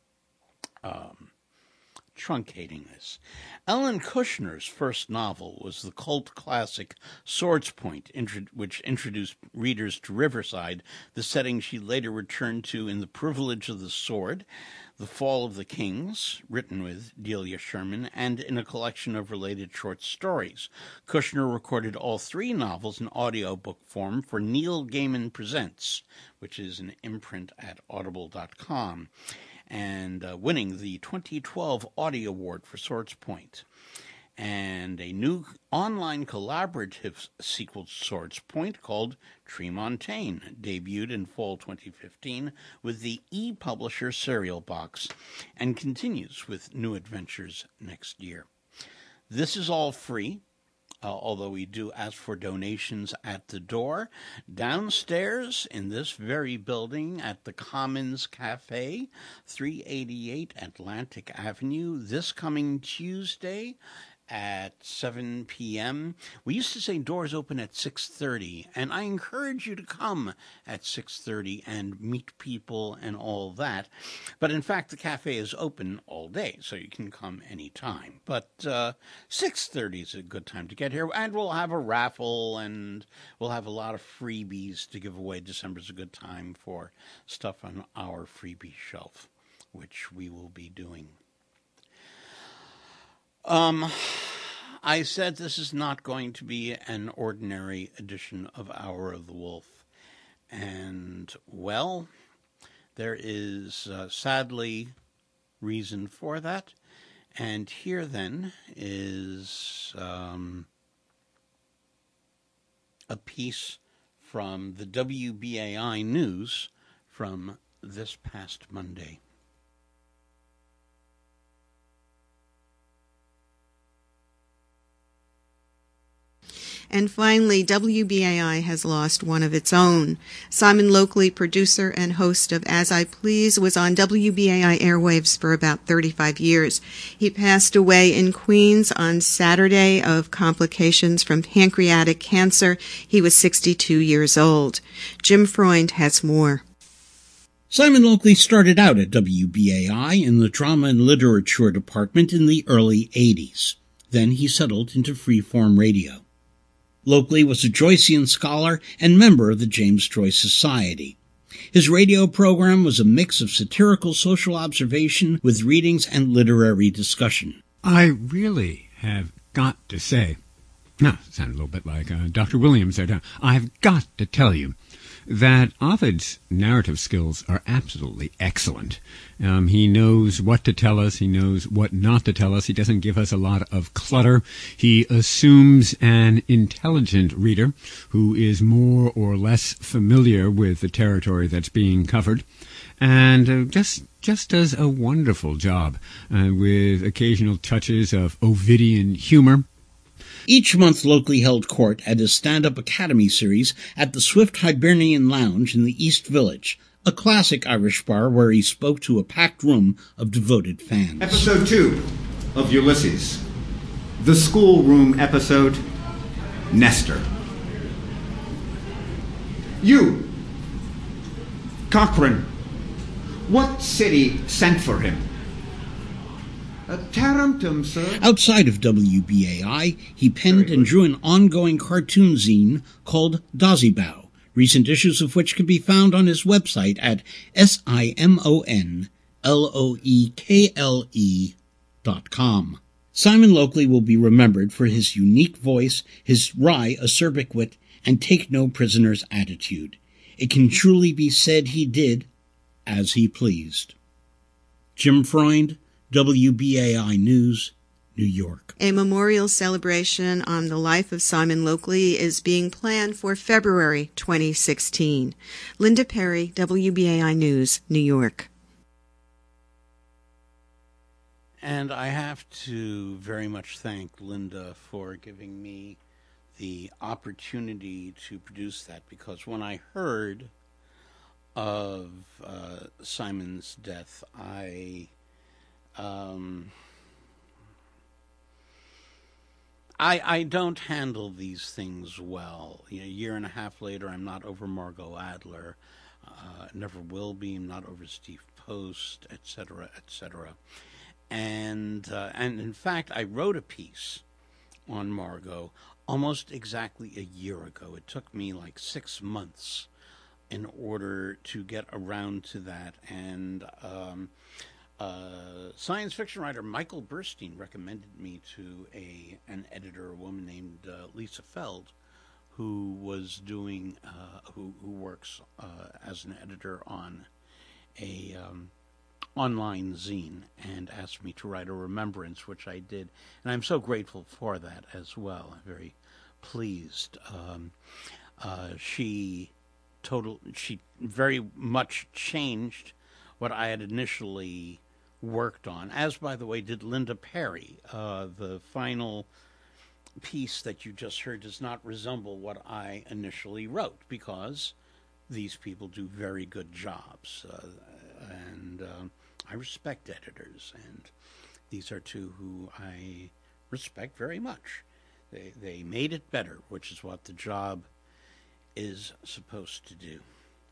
Um, truncating this. Ellen Kushner's first novel was the cult classic Swords Point, intro- which introduced readers to Riverside, the setting she later returned to in The Privilege of the Sword, The Fall of the Kings, written with Delia Sherman, and in a collection of related short stories. Kushner recorded all three novels in audiobook form for Neil Gaiman Presents, which is an imprint at audible dot com. And uh, winning the twenty twelve Audie Award for Swords Point. And a new online collaborative sequel to Swords Point called Tremontaine debuted in fall twenty fifteen with the e-publisher Serial Box and continues with new adventures next year. This is all free. Uh, although we do ask for donations at the door. Downstairs in this very building at the Commons Cafe, three eighty-eight Atlantic Avenue, this coming Tuesday at seven p.m. We used to say doors open at six thirty, and I encourage you to come at six thirty and meet people and all that. But in fact, the cafe is open all day, so you can come anytime. But uh, six thirty is a good time to get here, and we'll have a raffle, and we'll have a lot of freebies to give away. December's a good time for stuff on our freebie shelf, which we will be doing. Um, I said this is not going to be an ordinary edition of Hour of the Wolf. And, well, there is uh, sadly reason for that. And here, then, is um, a piece from the W B A I News from this past Monday. And finally, W B A I has lost one of its own. Simon Lokley, producer and host of As I Please, was on W B A I airwaves for about thirty-five years. He passed away in Queens on Saturday of complications from pancreatic cancer. He was sixty-two years old. Jim Freund has more. Simon Lokley started out at W B A I in the Drama and Literature Department in the early eighties. Then he settled into freeform radio. Locally was a Joycean scholar and member of the James Joyce Society. His radio program was a mix of satirical social observation with readings and literary discussion. I really have got to say, now, it sounded a little bit like uh, Doctor Williams there. I've got to tell you that Ovid's narrative skills are absolutely excellent. Um, he knows what to tell us. He knows what not to tell us. He doesn't give us a lot of clutter. He assumes an intelligent reader who is more or less familiar with the territory that's being covered, and uh, just just does a wonderful job uh, with occasional touches of Ovidian humor. Each month locally held court at his stand-up Academy series at the Swift Hibernian Lounge in the East Village, a classic Irish bar where he spoke to a packed room of devoted fans. Episode two of Ulysses, the schoolroom episode, Nestor. You, Cochrane, what city sent for him? Uh, Tarentum, sir. Outside of W B A I, he penned and drew an ongoing cartoon zine called Dazzybow, recent issues of which can be found on his website at S I M O N L O E K L E dot com. Simon Lokley will be remembered for his unique voice, his wry, acerbic wit, and take-no-prisoners attitude. It can truly be said he did as he pleased. Jim Freund, W B A I News, New York. A memorial celebration on the life of Simon Lokley is being planned for February twenty sixteen. Linda Perry, W B A I News, New York. And I have to very much thank Linda for giving me the opportunity to produce that, because when I heard of uh, Simon's death, I... Um, I I don't handle these things well. You know, a year and a half later, I'm not over Margot Adler, uh, never will be. I'm not over Steve Post, et cetera, et cetera. And uh, and in fact, I wrote a piece on Margot almost exactly a year ago. It took me like six months in order to get around to that, and um, Uh, science fiction writer Michael Burstein recommended me to a an editor, a woman named uh, Lisa Feld, who was doing, uh, who who works uh, as an editor on a um, online zine, and asked me to write a remembrance, which I did, and I'm so grateful for that as well. I'm very pleased. Um, uh, she total she very much changed what I had initially worked on, as, by the way, did Linda Perry. Uh, the final piece that you just heard does not resemble what I initially wrote, because these people do very good jobs, uh, and uh, I respect editors, and these are two who I respect very much. They, they made it better, which is what the job is supposed to do.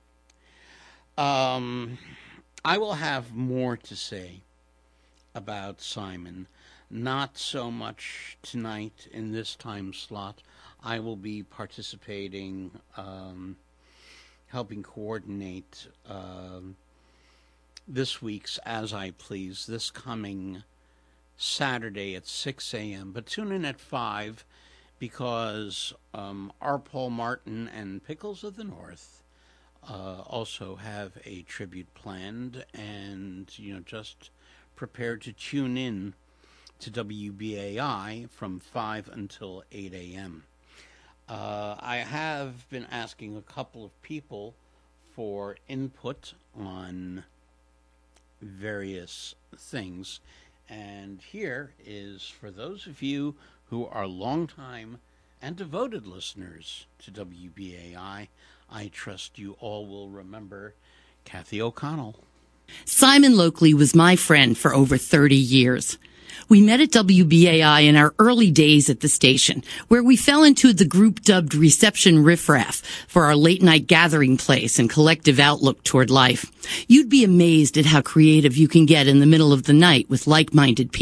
Um... I will have more to say about Simon, not so much tonight in this time slot. I will be participating, um, helping coordinate um, this week's As I Please, this coming Saturday at six a.m. But tune in at five, because um, R. Paul Martin and Pickles of the North Uh, also have a tribute planned, and, you know, just prepare to tune in to W B A I from five until eight a.m. Uh, I have been asking a couple of people for input on various things, and here is for those of you who are longtime and devoted listeners to W B A I. I trust you all will remember Kathy O'Connell. Simon Lokley was my friend for over thirty years. We met at W B A I in our early days at the station, where we fell into the group dubbed Reception Riffraff for our late-night gathering place and collective outlook toward life. You'd be amazed at how creative you can get in the middle of the night with like-minded people.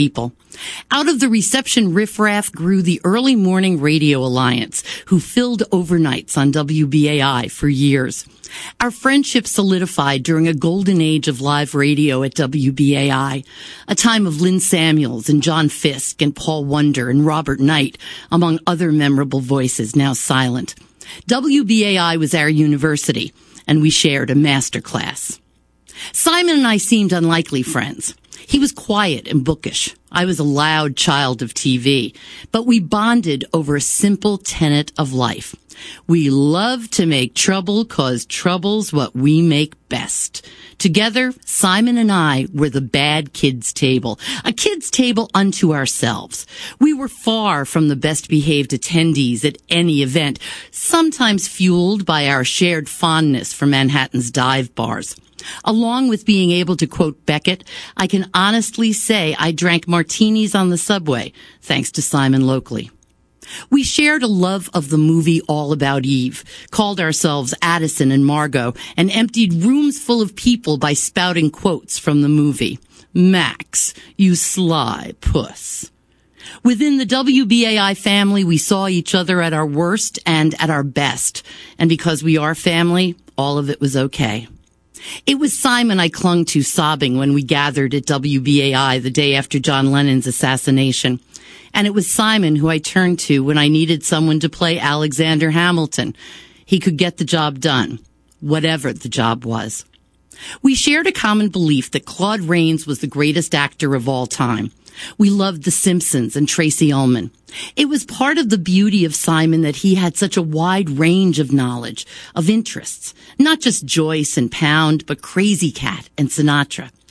Out of the reception riffraff grew the Early Morning Radio Alliance, who filled overnights on W B A I for years. Our friendship solidified during a golden age of live radio at W B A I, a time of Lynn Samuels and John Fisk and Paul Wonder and Robert Knight, among other memorable voices now silent. W B A I was our university, and we shared a master class. Simon and I seemed unlikely friends. He was quiet and bookish. I was a loud child of T V, but we bonded over a simple tenet of life. We love to make trouble 'cause trouble's what we make best. Together, Simon and I were the bad kids table, a kids table unto ourselves. We were far from the best behaved attendees at any event, sometimes fueled by our shared fondness for Manhattan's dive bars. Along with being able to quote Beckett, I can honestly say I drank martinis on the subway, thanks to Simon Lokley. We shared a love of the movie All About Eve, called ourselves Addison and Margot, and emptied rooms full of people by spouting quotes from the movie. Max, you sly puss. Within the W B A I family, we saw each other at our worst and at our best. And because we are family, all of it was okay. It was Simon I clung to sobbing when we gathered at W B A I the day after John Lennon's assassination. And it was Simon who I turned to when I needed someone to play Alexander Hamilton. He could get the job done, whatever the job was. We shared a common belief that Claude Rains was the greatest actor of all time. We loved The Simpsons and Tracy Ullman. It was part of the beauty of Simon that he had such a wide range of knowledge, of interests, not just Joyce and Pound, but Crazy Cat and Sinatra.